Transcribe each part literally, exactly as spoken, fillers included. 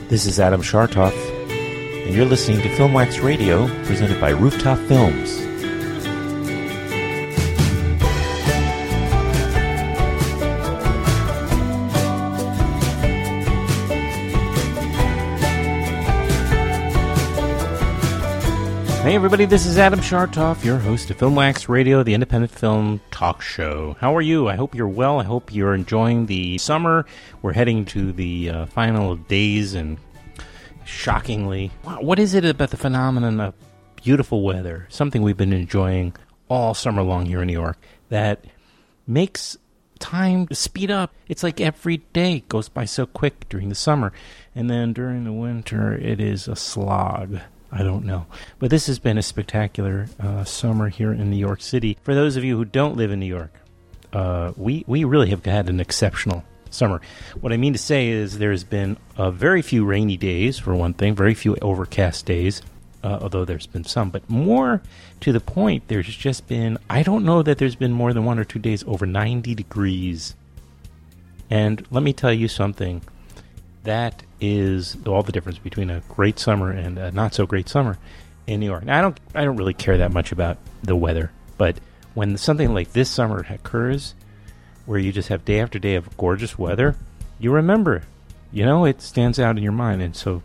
This is Adam Chartoff, and you're listening to Filmwax Radio, presented by Rooftop Films. Hey everybody, this is Adam Chartoff, your host of Filmwax Radio, the independent film talk show. How are you? I hope you're well. I hope you're enjoying the summer. We're heading to the uh, final days, and shockingly, wow, what is it about the phenomenon of beautiful weather, something we've been enjoying all summer long here in New York, that makes time speed up? It's like every day goes by so quick during the summer, and then during the winter it is a slog. I don't know. But this has been a spectacular uh, summer here in New York City. For those of you who don't live in New York, uh, we, we really have had an exceptional summer. What I mean to say is there's been uh, very few rainy days, for one thing, very few overcast days, uh, although there's been some. But more to the point, there's just been, I don't know that there's been more than one or two days over ninety degrees. And let me tell you something. That is all the difference between a great summer and a not so great summer in New York. Now, I don't, I don't really care that much about the weather, but when something like this summer occurs, where you just have day after day of gorgeous weather, you remember, you know, it stands out in your mind, and so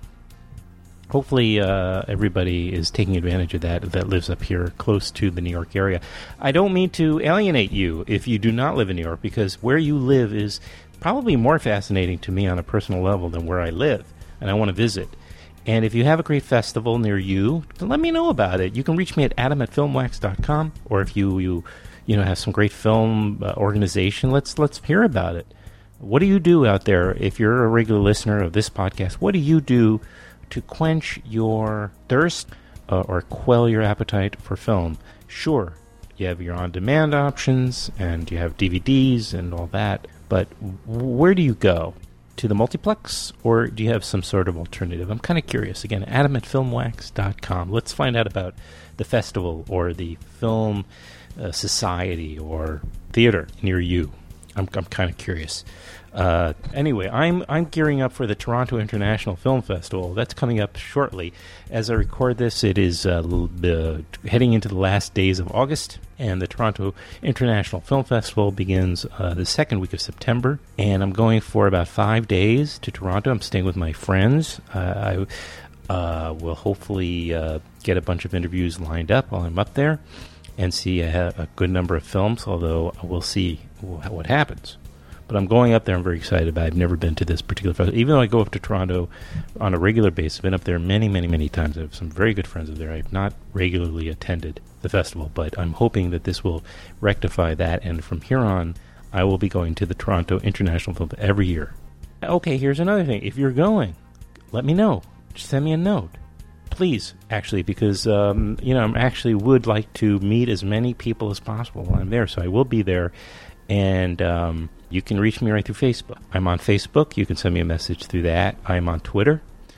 hopefully uh, everybody is taking advantage of that that lives up here close to the New York area. I don't mean to alienate you if you do not live in New York, because where you live is probably more fascinating to me on a personal level than where I live, and I want to visit. And if you have a great festival near you, then let me know about it. You can reach me at adam at filmwax dot com, or if you you you know have some great film uh, organization, let's let's hear about it. What do you do out there? If you're a regular listener of this podcast, what do you do to quench your thirst uh, or quell your appetite for film? Sure, you have your on-demand options, and you have D V Ds and all that. But where do you go? To the multiplex, or do you have some sort of alternative? I'm kind of curious. Again, adam at filmwax dot com. Let's find out about the festival or the film uh, society or theater near you. I'm, I'm kind of curious. Uh, anyway, I'm I'm gearing up for the Toronto International Film Festival. That's coming up shortly. As I record this, it is uh, uh, heading into the last days of August, and the Toronto International Film Festival begins uh, the second week of September. And I'm going for about five days to Toronto. I'm staying with my friends. Uh, I uh, will hopefully uh, get a bunch of interviews lined up while I'm up there and see a, a good number of films, although we'll see what happens. But I'm going up there. I'm very excited about it. I've never been to this particular festival. Even though I go up to Toronto on a regular basis, I've been up there many, many, many times. I have some very good friends up there. I have not regularly attended the festival, but I'm hoping that this will rectify that. And from here on, I will be going to the Toronto International Film Festival every year. Okay, here's another thing. If you're going, let me know. Just send me a note. Please, actually, because, um, you know, I actually would like to meet as many people as possible while I'm there. So I will be there. And um, you can reach me right through Facebook. I'm on Facebook. You can send me a message through that. I'm on Twitter.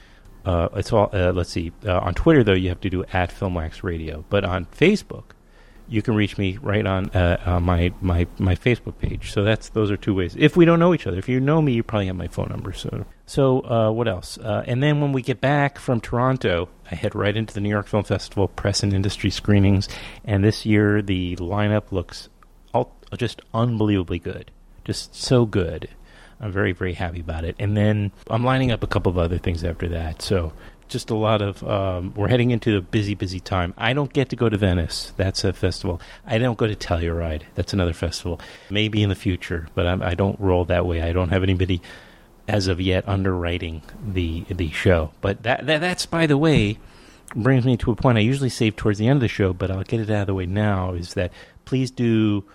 Uh, it's all. Uh, let's see. Uh, on Twitter, though, you have to do at Filmwax Radio. But on Facebook, you can reach me right on uh, uh, my, my my Facebook page. So that's those are two ways. If we don't know each other, if you know me, you probably have my phone number. So so uh, what else? Uh, and then when we get back from Toronto, I head right into the New York Film Festival press and industry screenings. And this year, the lineup looks all, just unbelievably good. Just so good. I'm very, very happy about it. And then I'm lining up a couple of other things after that. So just a lot of, um, we're heading into a busy, busy time. I don't get to go to Venice. That's a festival. I don't go to Telluride. That's another festival. Maybe in the future, but I'm, I don't roll that way. I don't have anybody as of yet underwriting the the show. But that, that that's, by the way, brings me to a point I usually save towards the end of the show, but I'll get it out of the way now, is that please do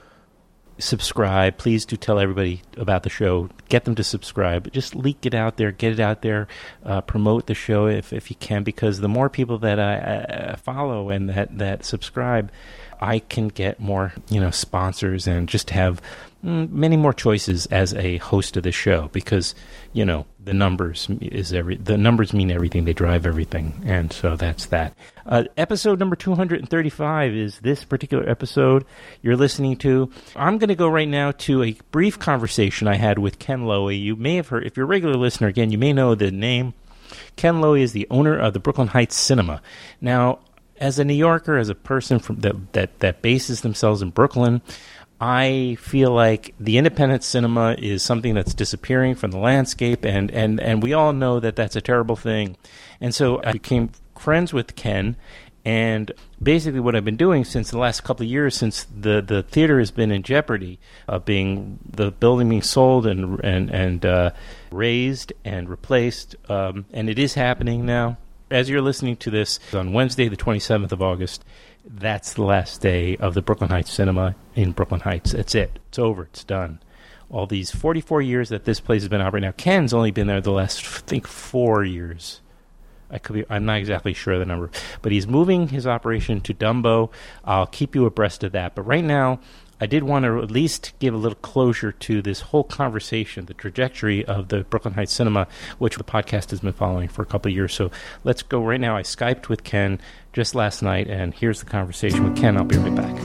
subscribe. Please do tell everybody about the show. Get them to subscribe. Just leak it out there. Get it out there. Uh, promote the show if if you can, because the more people that I, I follow and that, that subscribe, I can get more, you know, sponsors and just have mm, many more choices as a host of the show, because, you know, the numbers is every the numbers mean everything. They drive everything, and so that's that. Uh, episode number two hundred thirty-five is this particular episode you're listening to. I'm going to go right now to a brief conversation I had with Ken Lowy. You may have heard, if you're a regular listener, again, you may know the name. Ken Lowy is the owner of the Brooklyn Heights Cinema. Now, as a New Yorker, as a person from that, that, that bases themselves in Brooklyn, I feel like the independent cinema is something that's disappearing from the landscape, and, and, and we all know that that's a terrible thing. And so I became friends with Ken, and basically what I've been doing since the last couple of years, since the, the theater has been in jeopardy of being, the building being sold and and, and uh, raised and replaced, um, and it is happening now. As you're listening to this, on Wednesday, the twenty-seventh of August, that's the last day of the Brooklyn Heights Cinema in Brooklyn Heights. That's it. It's over. It's done. All these forty-four years that this place has been operating. Now, Ken's only been there the last, I think, four years. I could be, I'm not exactly sure of the number. But he's moving his operation to Dumbo. I'll keep you abreast of that. But right now, I did want to at least give a little closure to this whole conversation, the trajectory of the Brooklyn Heights Cinema, which the podcast has been following for a couple of years. So let's go right now. I Skyped with Ken just last night, and here's the conversation with Ken. I'll be right back.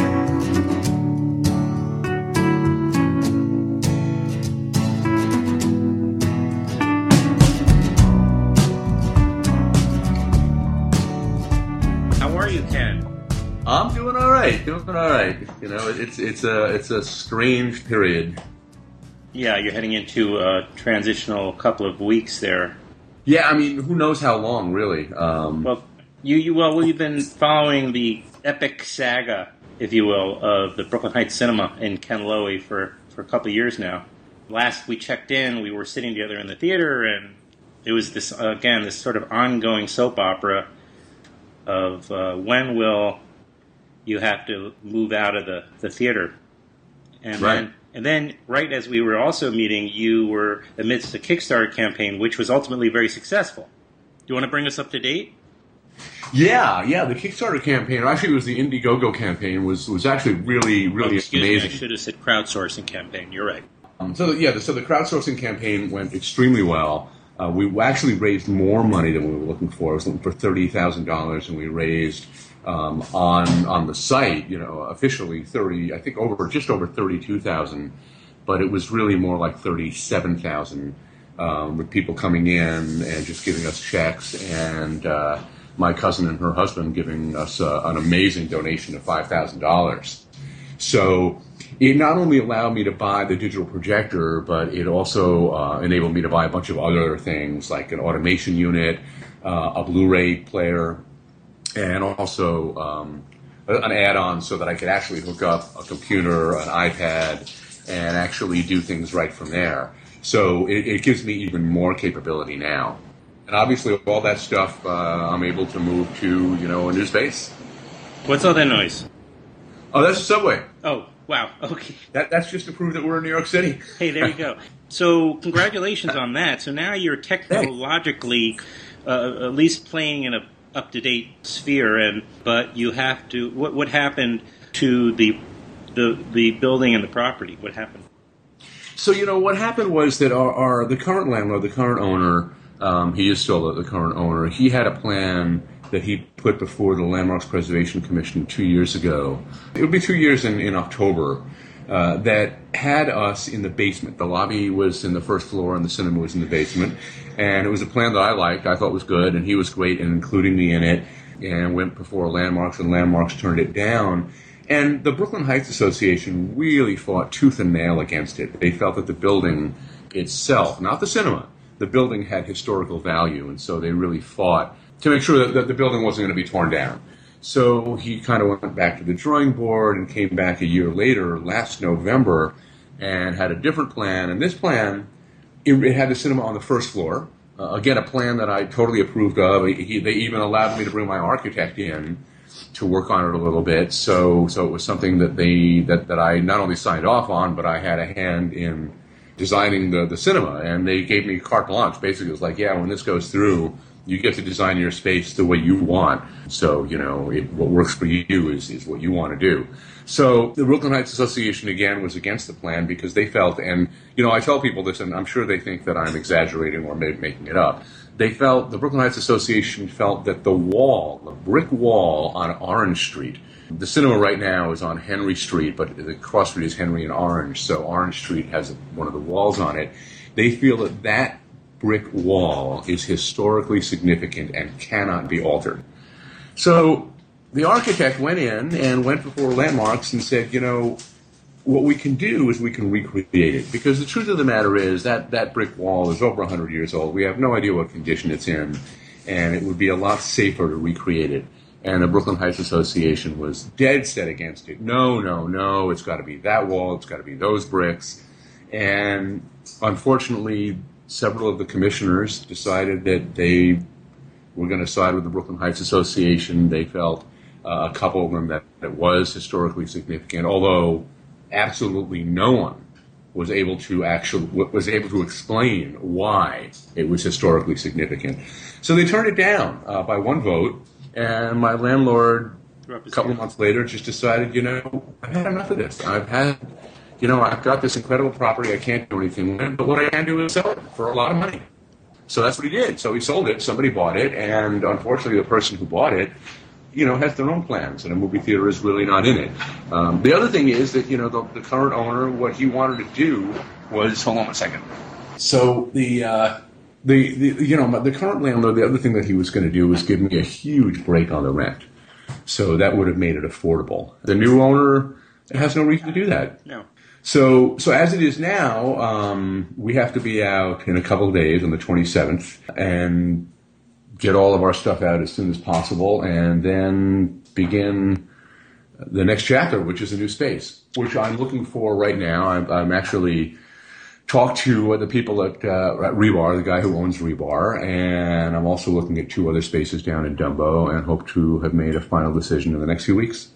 How are you, Ken? I'm doing all right. Doing all right. You know, it's it's a it's a strange period. Yeah, you're heading into a transitional couple of weeks there. Yeah, I mean, who knows how long, really? Um, well, you you well, well, you've been following the epic saga, if you will, of the Brooklyn Heights Cinema and Ken Lowy for for a couple of years now. Last we checked in, we were sitting together in the theater, and it was this uh, again this sort of ongoing soap opera of uh, when will you have to move out of the, the theater. And right. then and then right as we were also meeting, you were amidst a Kickstarter campaign, which was ultimately very successful. Do you want to bring us up to date? Yeah, yeah, the Kickstarter campaign, or actually it was the Indiegogo campaign, was, was actually really, really oh, excuse amazing. Me, I should have said crowdsourcing campaign. You're right. Um, so, the, yeah, the, so the crowdsourcing campaign went extremely well. Uh, we actually raised more money than we were looking for. I was looking for thirty thousand dollars, and we raised um, on on the site, you know, officially thirty. I think over just over thirty-two thousand, but it was really more like thirty-seven thousand, um, with people coming in and just giving us checks, and uh, my cousin and her husband giving us uh, an amazing donation of five thousand dollars. So it not only allowed me to buy the digital projector, but it also uh, enabled me to buy a bunch of other things like an automation unit, uh, a Blu-ray player, and also um, an add-on so that I could actually hook up a computer, an iPad, and actually do things right from there. So it, it gives me even more capability now. And obviously with all that stuff, uh, I'm able to move to, you know, a new space. What's all that noise? Oh, that's the subway. Oh, wow. Okay. That, that's just to prove that we're in New York City. Hey, there you go. So congratulations on that. So now you're technologically uh, at least playing in a up-to-date sphere, and but you have to. What what happened to the the the building and the property? What happened? So you know what happened was that our, our the current landlord, the current owner, um, he is still the, the current owner. He had a plan that he put before the Landmarks Preservation Commission two years ago. It would be two years in, in October, uh, that had us in the basement. The lobby was in the first floor and the cinema was in the basement. And it was a plan that I liked, I thought was good, and he was great in including me in it, and went before Landmarks, and Landmarks turned it down. And the Brooklyn Heights Association really fought tooth and nail against it. They felt that the building itself, not the cinema, the building had historical value, and so they really fought to make sure that, that the building wasn't going to be torn down. So he kind of went back to the drawing board and came back a year later, last November, and had a different plan. And this plan, it, it had the cinema on the first floor. Uh, again, a plan that I totally approved of. He, they even allowed me to bring my architect in to work on it a little bit. So so it was something that they that, that I not only signed off on, but I had a hand in designing the, the cinema. And they gave me carte blanche. Basically, it was like, yeah, when this goes through, you get to design your space the way you want. So, you know, it, what works for you is, is what you want to do. So the Brooklyn Heights Association, again, was against the plan because they felt, and, you know, I tell people this, and I'm sure they think that I'm exaggerating or maybe making it up. They felt, the Brooklyn Heights Association felt that the wall, the brick wall on Orange Street, the cinema right now is on Henry Street, but the cross street is Henry and Orange, so Orange Street has one of the walls on it. They feel that that brick wall is historically significant and cannot be altered. So the architect went in and went before Landmarks and said, you know, what we can do is we can recreate it. Because the truth of the matter is that that brick wall is over one hundred years old. We have no idea what condition it's in, and it would be a lot safer to recreate it. And the Brooklyn Heights Association was dead set against it. No, no, no, it's got to be that wall, it's got to be those bricks. And unfortunately, several of the commissioners decided that they were going to side with the Brooklyn Heights Association. They felt uh, a couple of them that it was historically significant, although absolutely no one was able to actually was able to explain why it was historically significant. So they turned it down uh, by one vote. And my landlord, a couple of months later, just decided, you know, I've had enough of this. I've had, you know, I've got this incredible property. I can't do anything with it, but what I can do is sell it for a lot of money. So that's what he did. So he sold it. Somebody bought it. And unfortunately, the person who bought it, you know, has their own plans. And a movie theater is really not in it. Um, the other thing is that, you know, the, the current owner, what he wanted to do was, hold on a second. So the... Uh, The, the you know the current landlord, the other thing that he was going to do was give me a huge break on the rent, so that would have made it affordable. The new owner has no reason to do that. No. So so as it is now, um, we have to be out in a couple of days on the twenty-seventh and get all of our stuff out as soon as possible, and then begin the next chapter, which is a new space, which I'm looking for right now. I'm, I'm actually. Talked to the people at, uh, at Rebar, the guy who owns Rebar, and I'm also looking at two other spaces down in Dumbo and hope to have made a final decision in the next few weeks.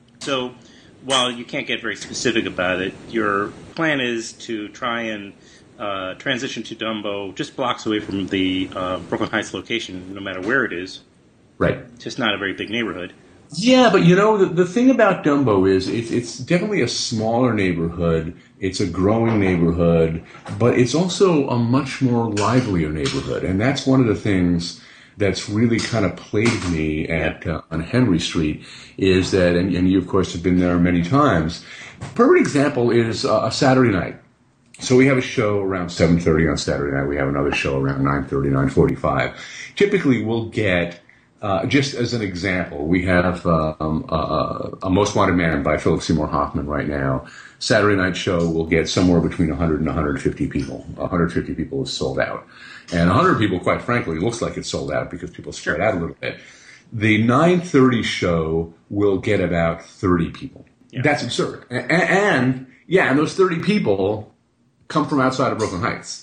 So while you can't get very specific about it, your plan is to try and uh, transition to Dumbo just blocks away from the uh, Brooklyn Heights location, no matter where it is. Right. It's just not a very big neighborhood. Yeah, but you know, the, the thing about Dumbo is it, it's definitely a smaller neighborhood. It's a growing neighborhood, but it's also a much more livelier neighborhood. And that's one of the things that's really kind of plagued me at uh, on Henry Street is that, and, and you, of course, have been there many times. Perfect example is uh, a Saturday night. So we have a show around seven thirty on Saturday night. We have another show around nine thirty, nine forty-five. Typically, we'll get... Uh, just as an example, we have uh, um, uh, A Most Wanted Man by Philip Seymour Hoffman right now. Saturday night show will get somewhere between one hundred and one hundred fifty people. one hundred fifty people is sold out. And one hundred people, quite frankly, looks like it's sold out because people spread out a little bit. The nine thirty show will get about thirty people. Yeah. That's absurd. And, and, yeah, and those thirty people come from outside of Brooklyn Heights.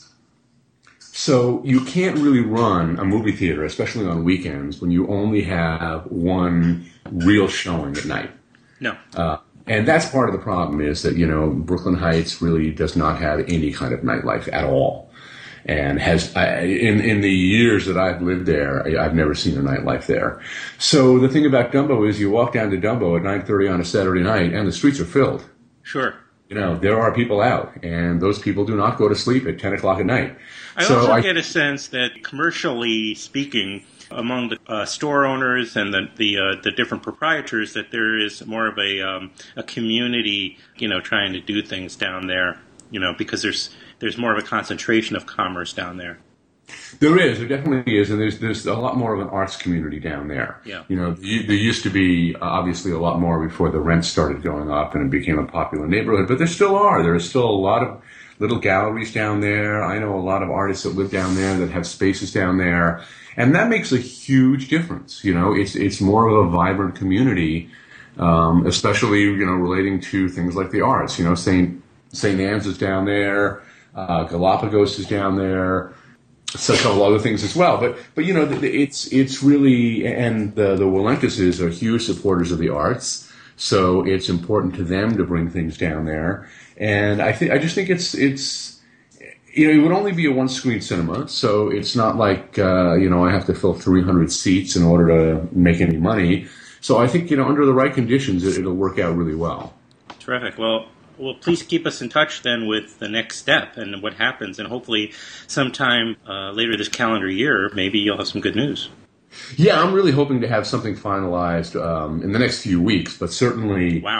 So you can't really run a movie theater, especially on weekends, when you only have one real showing at night. No. Uh, and that's part of the problem is that, you know, Brooklyn Heights really does not have any kind of nightlife at all. And has, I, in, in the years that I've lived there, I, I've never seen a nightlife there. So the thing about Dumbo is you walk down to Dumbo at nine thirty on a Saturday night and the streets are filled. Sure. You know, there are people out, and those people do not go to sleep at ten o'clock at night. I so also I, get a sense that, commercially speaking, among the uh, store owners and the the, uh, the different proprietors, that there is more of a um, a community, you know, trying to do things down there, you know, because there's there's more of a concentration of commerce down there. There is, there definitely is, and there's there's a lot more of an arts community down there. Yeah. You know, there used to be uh, obviously a lot more before the rents started going up and it became a popular neighborhood, but there still are. There are still a lot of little galleries down there. I know a lot of artists that live down there that have spaces down there, and that makes a huge difference. You know, it's it's more of a vibrant community, um, especially, you know, relating to things like the arts. You know, Saint Saint Anne's is down there, uh, Galapagos is down there. So a couple other things as well, but but you know it's it's really, and the the Walentases are huge supporters of the arts, so it's important to them to bring things down there. And I think I just think it's it's you know it would only be a one screen cinema, so it's not like uh, you know I have to fill three hundred seats in order to make any money. So I think you know under the right conditions it, it'll work out really well. Terrific. Well. Well, please keep us in touch then with the next step and what happens, and hopefully sometime uh, later this calendar year, maybe you'll have some good news. Yeah, I'm really hoping to have something finalized um, in the next few weeks, but certainly wow.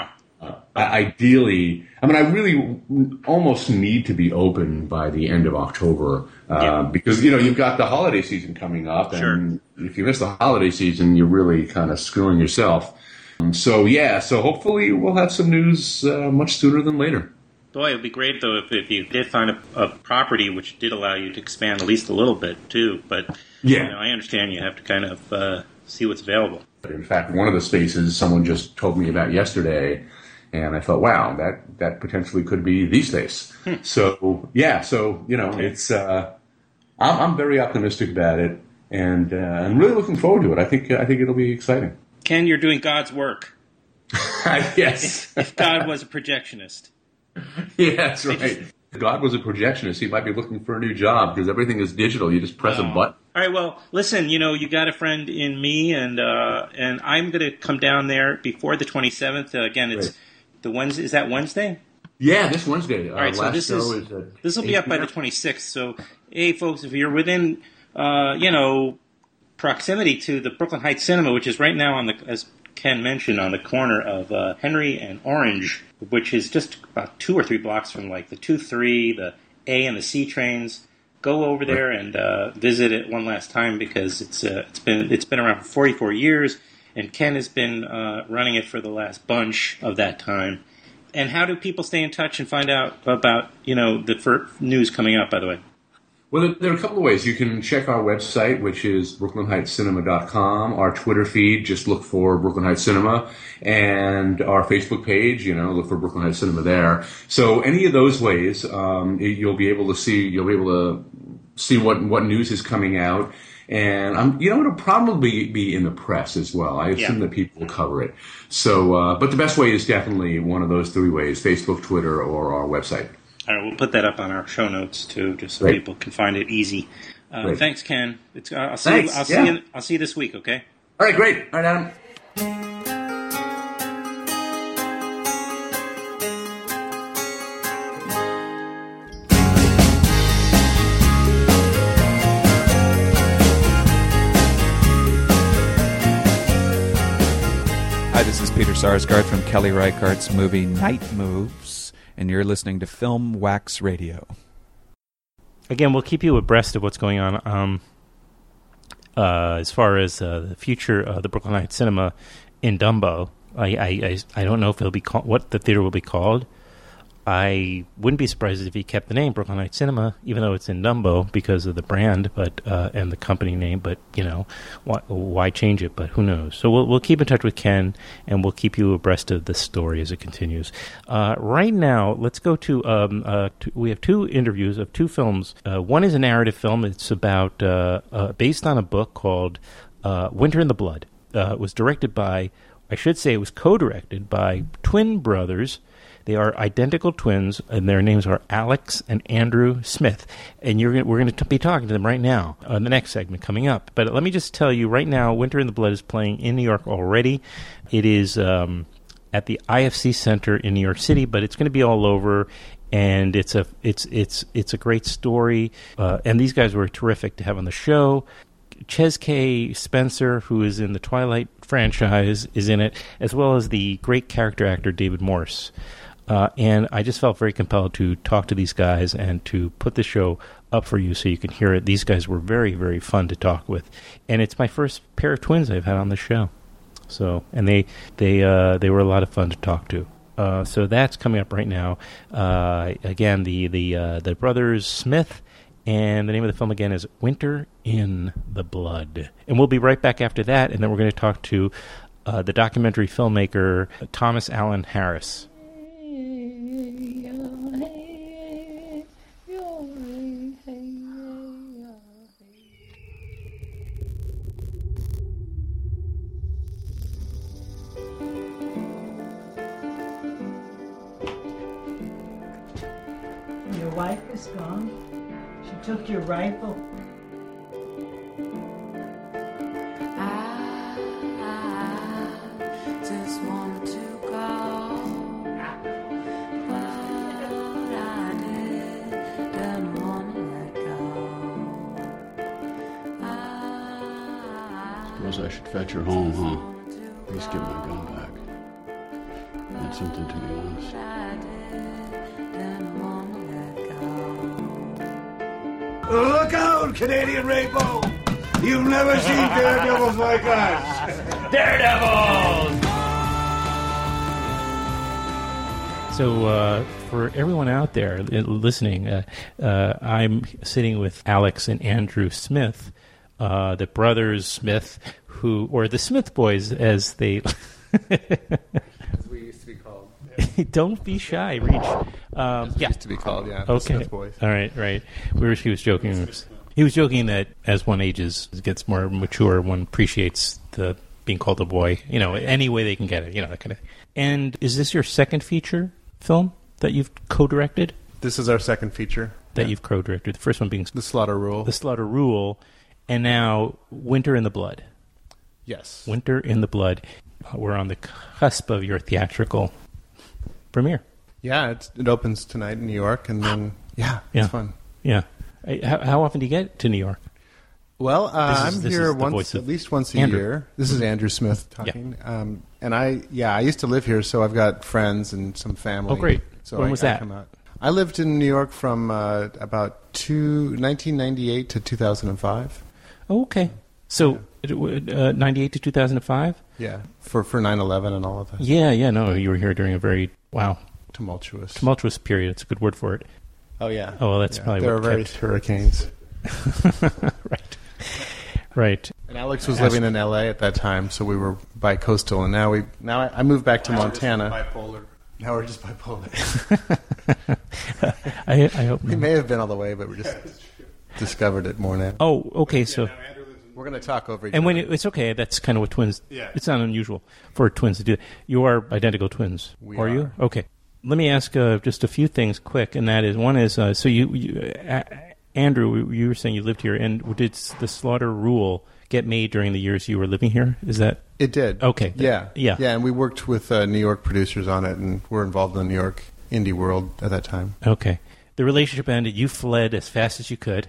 Uh, ideally, I mean, I really almost need to be open by the end of October uh, yeah. because, you know, you've got the holiday season coming up. And sure. if you miss the holiday season, you're really kind of screwing yourself. Um, so, yeah, so hopefully we'll have some news uh, much sooner than later. Boy, it would be great, though, if, if you did find a, a property which did allow you to expand at least a little bit, too. But yeah. you know, I understand you have to kind of uh, see what's available. In fact, one of the spaces someone just told me about yesterday, and I thought, wow, that, that potentially could be the space. Hmm. So, yeah, so, you know, okay. it's uh, I'm, I'm very optimistic about it, and uh, I'm really looking forward to it. I think I think it'll be exciting. Ken, you're doing God's work. Yes. If, if God was a projectionist. Yeah, that's right. If God was a projectionist, he might be looking for a new job because everything is digital. You just press oh. a button. All right, well, listen, you know, you got a friend in me, and uh, and I'm going to come down there before the twenty-seventh. Uh, again, it's right. the Wednesday. Is that Wednesday? Yeah, this Wednesday. All right, uh, so this is, is this will be up by the twenty-sixth. So, hey, folks, if you're within, uh, you know, proximity to the Brooklyn Heights Cinema, which is right now on the, as Ken mentioned, on the corner of uh, Henry and Orange, which is just about two or three blocks from like the two three, the A and the C trains. Go over there and uh, visit it one last time because it's uh, it's been it's been around for forty-four years, and Ken has been uh, running it for the last bunch of that time. And how do people stay in touch and find out about you know the fir- news coming out? By the way. Well, there are a couple of ways. You can check our website, which is brooklyn heights cinema dot com. Our Twitter feed, just look for Brooklyn Heights Cinema. And our Facebook page, you know, look for Brooklyn Heights Cinema there. So any of those ways, um, you'll be able to see, you'll be able to see what, what news is coming out. And, um, you know, it'll probably be in the press as well. I assume yeah. that people will cover it. So, uh, but the best way is definitely one of those three ways, Facebook, Twitter, or our website. All right, we'll put that up on our show notes too, just so right. people can find it easy. Uh, thanks, Ken. It's, uh, I'll see thanks. you. I'll see yeah. you. I'll see you this week. Okay. All right, great. All right, Adam. Hi, this is Peter Sarsgaard from Kelly Reichardt's movie Night Moves, and you're listening to Film Wax Radio. Again, we'll keep you abreast of what's going on um, uh, as far as uh, the future of the Brooklyn Heights Cinema in Dumbo. I, I, I, I don't know if it'll be called, what the theater will be called. I wouldn't be surprised if he kept the name Brooklyn Heights Cinema, even though it's in Dumbo because of the brand, but uh, and the company name. But you know, why, why change it? But who knows? So we'll we'll keep in touch with Ken, and we'll keep you abreast of the story as it continues. Uh, right now, let's go to, um, uh, to. We have two interviews of two films. Uh, one is a narrative film. It's about uh, uh, based on a book called uh, Winter in the Blood. Uh, it was directed by, I should say, it was co-directed by twin brothers. They are identical twins, and their names are Alex and Andrew Smith. And you're we're going to be talking to them right now on the next segment coming up. But let me just tell you right now, Winter in the Blood is playing in New York already. It is um, at the I F C Center in New York City, but it's going to be all over. And it's a it's it's it's a great story. Uh, and these guys were terrific to have on the show. Ches K. Spencer, who is in the Twilight franchise, is in it, as well as the great character actor David Morse. Uh, and I just felt very compelled to talk to these guys and to put the show up for you so you can hear it. These guys were very, very fun to talk with. And it's my first pair of twins I've had on the show. So, and they they uh, they were a lot of fun to talk to. Uh, so that's coming up right now. Uh, again, the the uh, the brothers Smith, and the name of the film again is Winter in the Blood. And we'll be right back after that, and then we're going to talk to uh, the documentary filmmaker Thomas Allen Harris. Your wife is gone. She took your rifle. I, I just want to go, but I didn't want to let go. I, Suppose I should fetch her home, huh? Please give my gun back. meant something to me once. I did, didn't wanna let go. Look out, Canadian Rainbow! You've never seen daredevils like us! Daredevils! So, uh, for everyone out there listening, uh, uh, I'm sitting with Alex and Andrew Smith, uh, the brothers Smith, who, or the Smith boys, as they... As we used to be called. Don't be shy, Reach. Um, As we yeah. used to be called, yeah. the Okay. Smith boys. All right, right. We were, he was joking. He was joking that as one ages, gets more mature, one appreciates the being called a boy. You know, any way they can get it. You know, that kind of. And is this your second feature film that you've co-directed? This is our second feature. That Yeah. you've co-directed. The first one being The Slaughter Rule. The Slaughter Rule, and now Winter in the Blood. Yes. Winter in the Blood. We're on the cusp of your theatrical premiere. Yeah, it's, it opens tonight in New York, and then, yeah, it's Yeah. fun. Yeah. I- How, how often do you get to New York? Well, uh, This is- I'm this here is the voice once, of at least once a Andrew. year. This is Andrew Smith talking. Um, and I, yeah, I used to live here, so I've got friends and some family. Oh, great. So When I, was I that? come out. I lived in New York from uh, about two, nineteen ninety-eight to two thousand five. Oh, okay. So, uh, ninety-eight to two thousand five? Yeah, for, for nine eleven and all of that. Yeah, yeah, no, you were here during a very, wow, Tumultuous. tumultuous period. It's a good word for it. Oh, yeah. Oh, well, that's Yeah, probably there what were various kept- hurricanes. Right. Right. And Alex was living in L A at that time, so we were bi-coastal. And now we now I, I moved back to Montana. Bipolar. Now we're just bipolar. I, I hope We not. may have been all the way, but we just discovered it more now. Oh, okay, so... We're going to talk over each And when other. it, it's okay, that's kind of what twins... Yeah. It's not unusual for twins to do that. You are identical twins, We are, you? are. Okay. Let me ask uh, just a few things quick, and that is, one is, uh, so you... you uh, Andrew, you were saying you lived here, and did the Slaughter Rule get made during the years you were living here? Is that... It did. Okay. Yeah. Yeah. Yeah, and we worked with uh, New York producers on it, and we're involved in the New York indie world at that time. Okay. The relationship ended. You fled as fast as you could.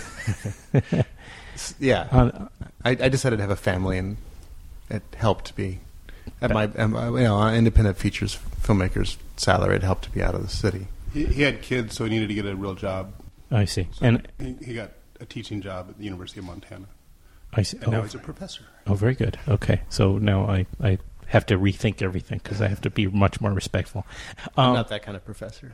Yeah. Uh, I, I decided to have a family, and it helped to be at my um, you know on independent features filmmaker's salary. It helped to be out of the city. He, he had kids, so he needed to get a real job. I see. So And he, he got a teaching job at the University of Montana. I see. And now Oh, he's a professor. oh, very good. Okay. So now I, I have to rethink everything because I have to be much more respectful. I'm Um, not that kind of professor.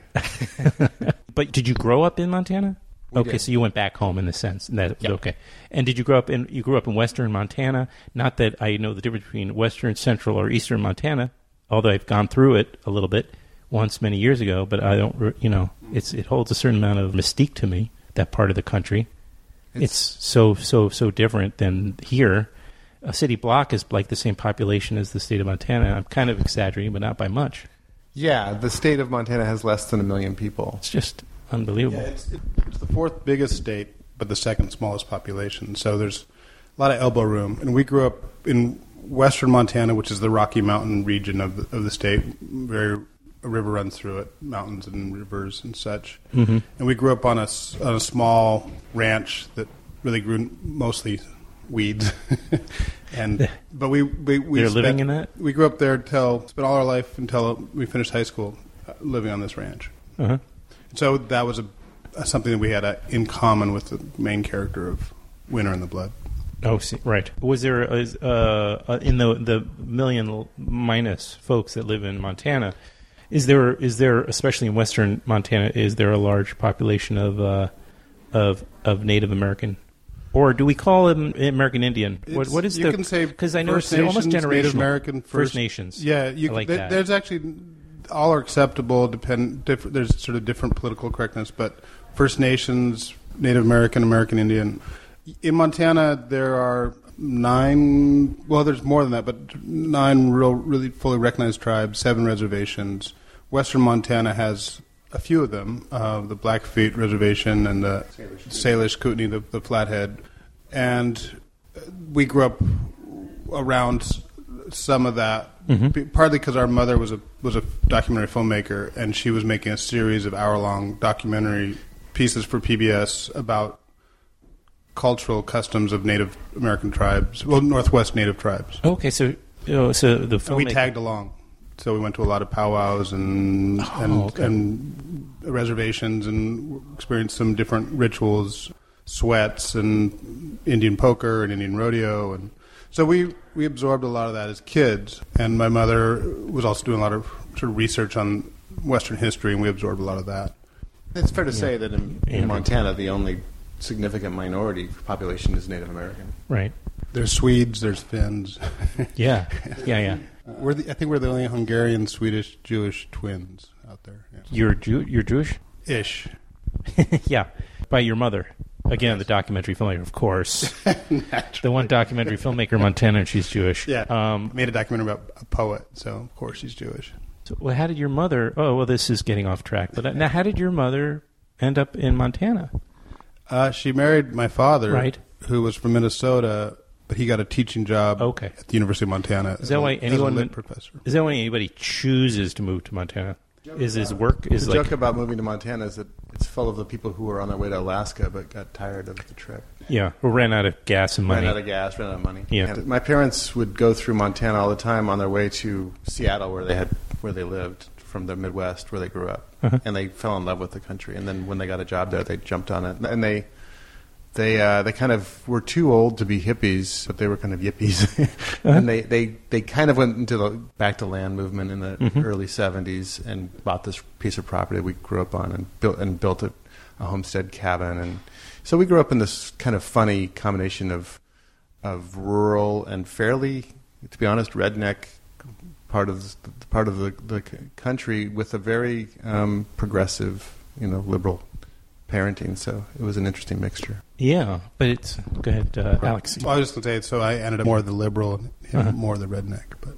But did you grow up in Montana? We Okay, did. so you went back home in the sense and that Yeah. okay. And did you grow up in you grew up in Western Montana? Not that I know the difference between Western, Central, or Eastern Montana, although I've gone through it a little bit once many years ago. But I don't, re- you know, it's it holds a certain amount of mystique to me. That part of the country, it's, It's- so so so different than here. A city block is like the same population as the state of Montana. I'm kind of exaggerating, but not by much. Yeah, the state of Montana has less than a million people. It's just unbelievable. Yeah, it's, it's the fourth biggest state, but the second smallest population. So there's a lot of elbow room. And we grew up in western Montana, which is the Rocky Mountain region of the, of the state. Very, a river runs through it, mountains and rivers and such. Mm-hmm. And we grew up on a, s- on a small ranch that really grew mostly weeds. and but we we, we You're spent- living in that? We grew up there till spent all our life until we finished high school, uh, living on this ranch. Uh-huh. So that was a, a something that we had uh in common with the main character of Winter in the Blood. Oh, see, right. Was there a, uh, uh, in the the million minus folks that live in Montana? Is there is there especially in western Montana? Is there a large population of uh, of of Native American, or do we call them American Indian? What It's- what is you the? can say because I know First it's almost Nations, generational. Native American, First, First- Nations. Yeah, you, I like there- that. there's actually all are acceptable. Depend diff, there's sort of different political correctness, but First Nations, Native American, American Indian. In Montana, there are nine. Well, there's more than that, but nine real, really fully recognized tribes, seven reservations. Western Montana has a few of them: uh, the Blackfeet Reservation and the Salish Kootenai, the, the Flathead. And we grew up around s- some of that, Mhm. p- partly because our mother was a was a documentary filmmaker, and she was making a series of hour long documentary pieces for P B S about cultural customs of Native American tribes, well, Northwest Native tribes. Okay, so you know, so the And we filmmaker- tagged along. So we went to a lot of powwows and Oh, and, okay. and reservations and experienced some different rituals, sweats and Indian poker and Indian rodeo. And so we, we absorbed a lot of that as kids. And my mother was also doing a lot of sort of research on Western history, and we absorbed a lot of that. It's fair to say that in, in Yeah. Montana, the only significant minority population is Native American. Right. There's Swedes, there's Finns. Yeah. Yeah, yeah. We're the, I think we're the only Hungarian, Swedish, Jewish twins out there. Yeah. You're Jew- you're Jewish? Ish. Yeah. By your mother. Again, the documentary filmmaker, of course. The one documentary filmmaker in Montana, and she's Jewish. Yeah. Um, Made a documentary about a poet, so of course she's Jewish. so, well, how did your mother... Oh, well, this is getting off track. But uh, now, how did your mother end up in Montana? Uh, she married my father, Right. who was from Minnesota, but he got a teaching job Okay. at the University of Montana. Is that as why a, anyone- as a lit professor? Is that when anybody chooses to move to Montana? Is his work... is The like joke about moving to Montana is that it's full of the people who were on their way to Alaska but got tired of the trip. Yeah, or ran out of gas and money. Ran out of gas, ran out of money. Yeah. And my parents would go through Montana all the time on their way to Seattle, where they had where they lived from the Midwest, where they grew up, Uh-huh. and they fell in love with the country. And then when they got a job there, they jumped on it, and they they uh, they kind of were too old to be hippies, but they were kind of yippies, Uh-huh. and they, they, they kind of went into the back to land movement in the Mhm. early seventies and bought this piece of property we grew up on and built and built a, a homestead cabin. And so we grew up in this kind of funny combination of of rural and fairly, to be honest, redneck part of the, part of the, the c- country with a very um, progressive, you know, liberal parenting. So it was an interesting mixture. Yeah, but it's... Go ahead, uh, Alex. Well, I was just going to say, so I ended up more the liberal and him Uh-huh. more the redneck, but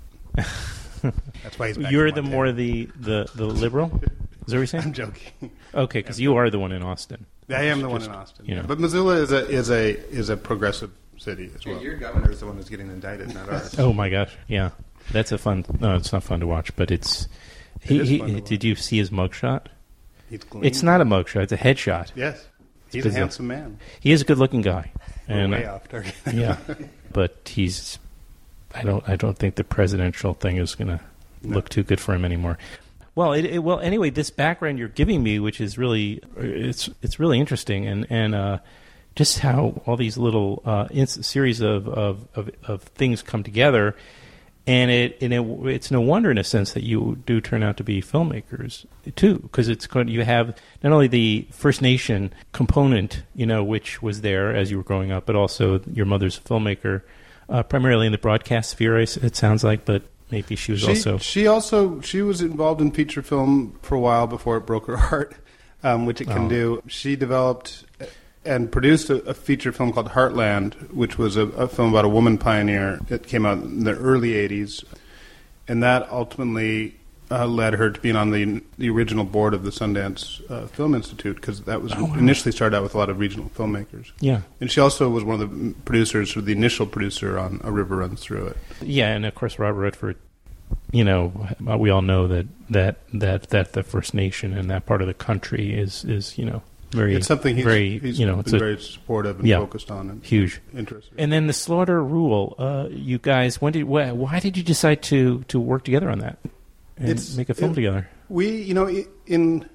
that's why he's back You're in the Montana. more the, the, the liberal? Is that what you're saying? I'm joking. Okay, because you are the one in Austin. I am the one Just, in Austin. you know. But Missoula is a is a is a progressive city as well. Your governor is the one who's getting indicted, not ours. Oh my gosh, yeah, that's a fun. No, it's not fun to watch, but it's. He, is he, fun to watch. did you see his mugshot? He's clean. It's not a mugshot; it's a headshot. Yes, he's Bizarre. a handsome man. He is a good-looking guy, We're and way uh, off target. yeah, but he's. I don't. I don't think the presidential thing is going to No. look too good for him anymore. Well, it, it, well, anyway, this background you're giving me, which is really, it's it's really interesting, and and uh, just how all these little uh, ins- series of, of, of, of things come together, and it and it, it's no wonder in a sense that you do turn out to be filmmakers too, because it's going, you have not only the First Nation component, you know, which was there as you were growing up, but also your mother's a filmmaker, uh, primarily in the broadcast sphere. It sounds like, but. Maybe she was she, also she also she was involved in feature film for a while before it broke her heart, um, which it can Oh. do. She developed and produced a, a feature film called Heartland, which was a, a film about a woman pioneer that came out in the early eighties, and that ultimately uh, led her to being on the the original board of the Sundance uh, Film Institute, because that was Oh, wow. initially started out with a lot of regional filmmakers. yeah. And she also was one of the producers, or the initial producer on A River Runs Through It. Yeah, and of course Robert Redford. You know, we all know that, that, that, that the First Nation and that part of the country is, is you know very It's something he's, very he's you know been it's a very supportive and yeah. focused on and huge. interested. And then the Slaughter Rule. Uh, you guys, when did why, why did you decide to, to work together on that and It's- make a film it- together? We, you know, i- in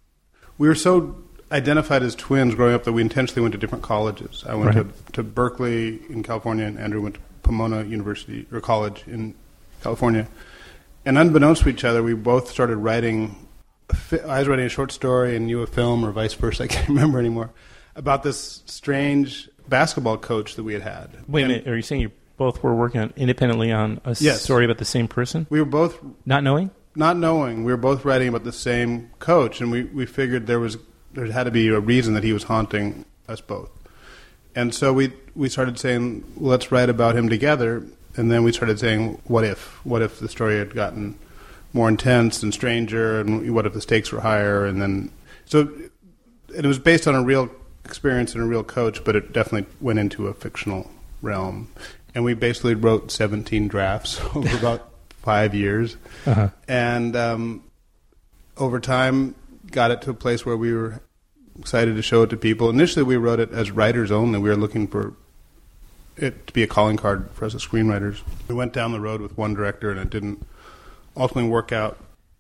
we were so identified as twins growing up that we intentionally went to different colleges. I went Right. to, to Berkeley in California, and Andrew went to Pomona University or College in California. And unbeknownst to each other, we both started writing. a fi- I was writing a short story, and you a film, or vice versa. I can't remember anymore. About this strange basketball coach that we had had. Wait a And minute, are you saying you both were working on independently on a Yes. story about the same person, We were both not knowing? not knowing. We were both writing about the same coach, and we, we figured there was there had to be a reason that he was haunting us both. And so we we started saying, well, let's write about him together. And then we started saying, what if? What if the story had gotten more intense and stranger, and what if the stakes were higher? And then, so and it was based on a real experience and a real coach, but it definitely went into a fictional realm. And we basically wrote seventeen drafts over about five years. Uh-huh. And um, over time, got it to a place where we were excited to show it to people. Initially, we wrote it as writers only. We were looking for it to be a calling card for us as screenwriters. We went down the road with one director, and it didn't ultimately work out.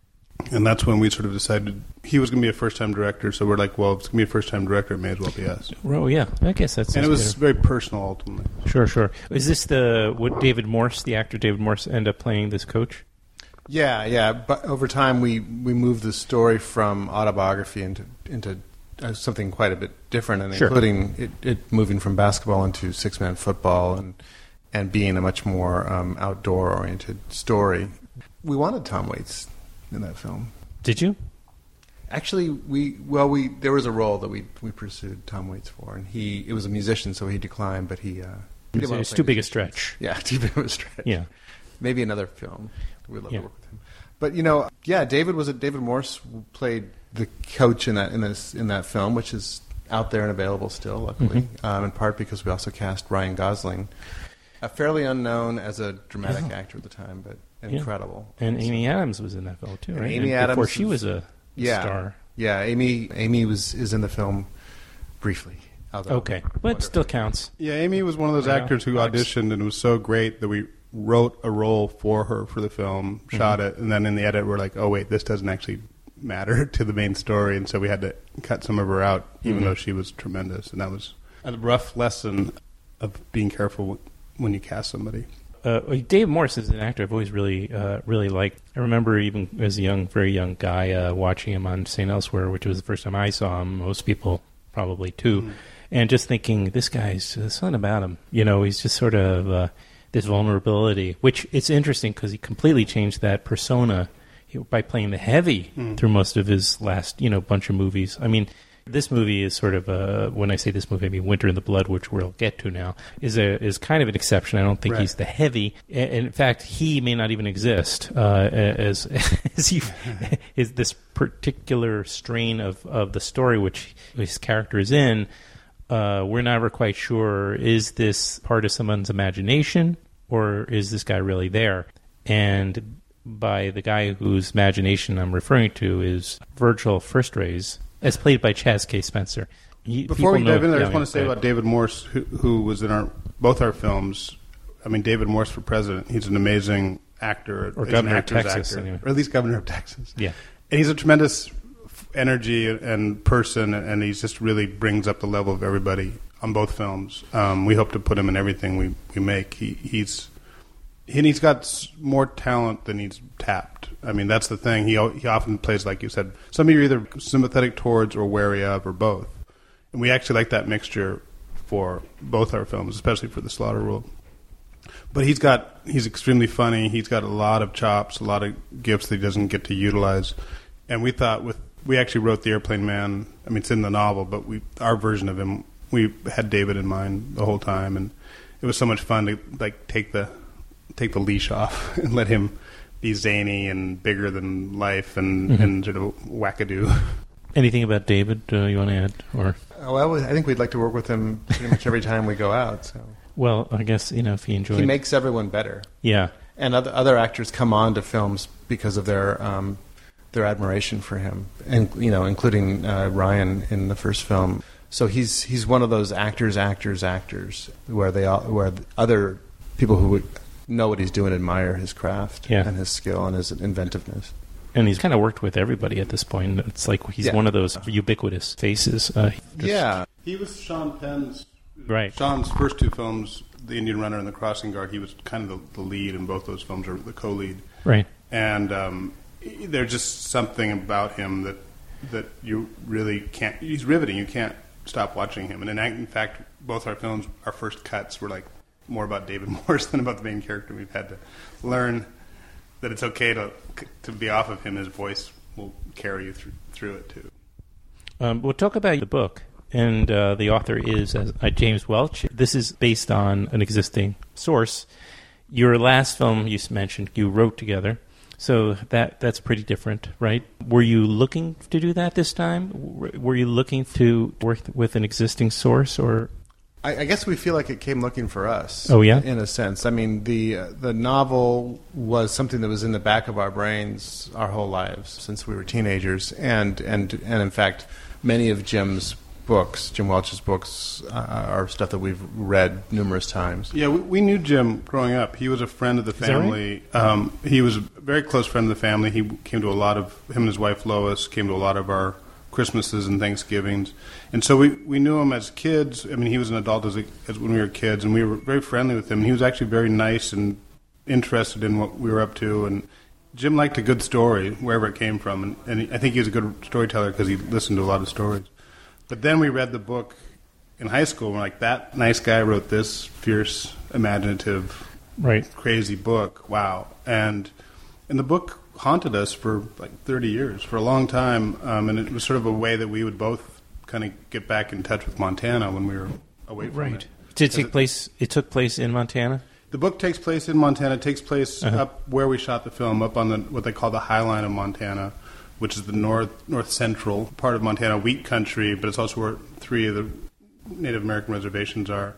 And that's when we sort of decided he was going to be a first-time director. So we're like, well, if it's going to be a first-time director, it may as well be us. Oh, yeah. I guess that's... And it was better. very personal, ultimately. Sure, sure. Is this the... Would David Morse, the actor David Morse, end up playing this coach? Yeah, yeah. But over time, we, we moved the story from autobiography into into uh, something quite a bit different, and Sure. including it, it moving from basketball into six-man football and and being a much more um, outdoor-oriented story. We wanted Tom Waits in that film. Did you? Actually, we well, we there was a role that we we pursued Tom Waits for, and he it was a musician, so he declined. But he, uh, he didn't It's, wanna it's play too big a musicians. stretch. Yeah, too big of a stretch. Yeah. Maybe another film. We'd love Yeah. to work with him. But you know, yeah, David was a David Morse played the coach in that in this in that film, which is out there and available still, luckily. Mm-hmm. Um, in part because we also cast Ryan Gosling, a fairly unknown as a dramatic Yeah. actor at the time, but Yeah. incredible. And So- Amy Adams was in that film, too, And right? Amy And before Adams she was- was a yeah, star. Yeah, Amy Amy was is in the film briefly. although Okay. But it wonderful. still counts. Yeah, Amy was one of those Yeah. actors who Alex. auditioned, and it was so great that we wrote a role for her for the film, shot it, and then in the edit we're like, oh wait, this doesn't actually matter to the main story, and so we had to cut some of her out, even Mhm. though she was tremendous. And that was a rough lesson of being careful when you cast somebody. Uh, Dave Morse is an actor I've always really, uh, really liked. I remember even as a young, very young guy, uh, watching him on Saint Elsewhere, which was the first time I saw him. Most people probably too, Mm. and just thinking, this guy's there's something about him. You know, he's just sort of uh, this vulnerability, which it's interesting because he completely changed that persona by playing the heavy Mm. through most of his last, you know, bunch of movies. I mean. This movie is sort of a, when I say this movie, I mean Winter in the Blood, which we'll get to now, is a is kind of an exception. I don't think Right. he's the heavy. And in fact, he may not even exist uh, as as he is this particular strain of, of the story which his character is in. Uh, we're never quite sure, is this part of someone's imagination or is this guy really there? And by the guy whose imagination I'm referring to is Virgil Firstrays, as played by Chaz K. Spencer. He, Before we people know- dive in there, I yeah, just want to say go about ahead. David Morse, who, who was in our both our films. I mean, David Morse for president. He's an amazing actor, Or he's governor an of actor's Texas, actor, anyway. or at least governor of Texas. Yeah. And he's a tremendous f- energy and person, and he just really brings up the level of everybody on both films. Um, we hope to put him in everything we, we make. He, he's and he's got s- more talent than he's tapped. I mean, that's the thing. He o- he often plays, like you said, somebody you're either sympathetic towards or wary of, or both. And we actually like that mixture for both our films, especially for The Slaughter Rule. But he's got he's extremely funny. He's got a lot of chops, a lot of gifts that he doesn't get to utilize. And we thought with we actually wrote The Airplane Man. I mean, it's in the novel, but we our version of him, we had David in mind the whole time, and it was so much fun to like take the take the leash off and let him be zany and bigger than life and, Mhm. and sort of wackadoo. Anything about David uh, you want to add? Or Oh, well, I think we'd like to work with him pretty much every time we go out. So well, I guess you know if he enjoyed. he makes everyone better, yeah. and other other actors come on to films because of their um, their admiration for him, and you know, including uh, Ryan in the first film. So he's he's one of those actors, actors, actors where they all, where other people who would know what he's doing admire his craft Yeah. and his skill and his inventiveness. And he's kind of worked with everybody at this point. It's like he's Yeah. one of those ubiquitous faces. Uh, just- Yeah, He was Sean Penn's Right. Sean's first two films, The Indian Runner and The Crossing Guard. He was kind of the, the lead in both those films, or the co-lead. Right. And um, there's just something about him that that you really can't. He's riveting. You can't stop watching him. And in, in fact, both our films, our first cuts were like more about David Morse than about the main character. We've had to learn that it's okay to to be off of him. His voice will carry you through through it too. Um, we'll talk about the book. And uh, the author is uh, James Welch. This is based on an existing source. Your last film you mentioned, you wrote together. So that that's pretty different, right? Were you looking to do that this time? W- Were you looking to work with an existing source, or I, I guess we feel like it came looking for us. Oh, yeah? in a sense. I mean, the uh, the novel was something that was in the back of our brains our whole lives since we were teenagers, and and and in fact, many of Jim's books, Jim Welch's books, uh, are stuff that we've read numerous times. Yeah, we, we knew Jim growing up. He was a friend of the family. Right? Um, he was a very close friend of the family. He came to a lot of, him and his wife Lois came to a lot of our Christmases and Thanksgivings. And so we, we knew him as kids. I mean, he was an adult as, a, as when we were kids, and we were very friendly with him. And he was actually very nice and interested in what we were up to. And Jim liked a good story, wherever it came from. And, and I think he was a good storyteller because he listened to a lot of stories. But then we read the book in high school, and we're like, that nice guy wrote this fierce, imaginative, right, crazy book. Wow. And and the book haunted us for like thirty years, for a long time, um, and it was sort of a way that we would both kind of get back in touch with Montana when we were away from right. it. Did it take place, it took place in Montana? The book takes place in Montana. It takes place Uh-huh. up where we shot the film, up on the what they call the High Line of Montana, which is the north north central part of Montana, wheat country, but it's also where three of the Native American reservations are,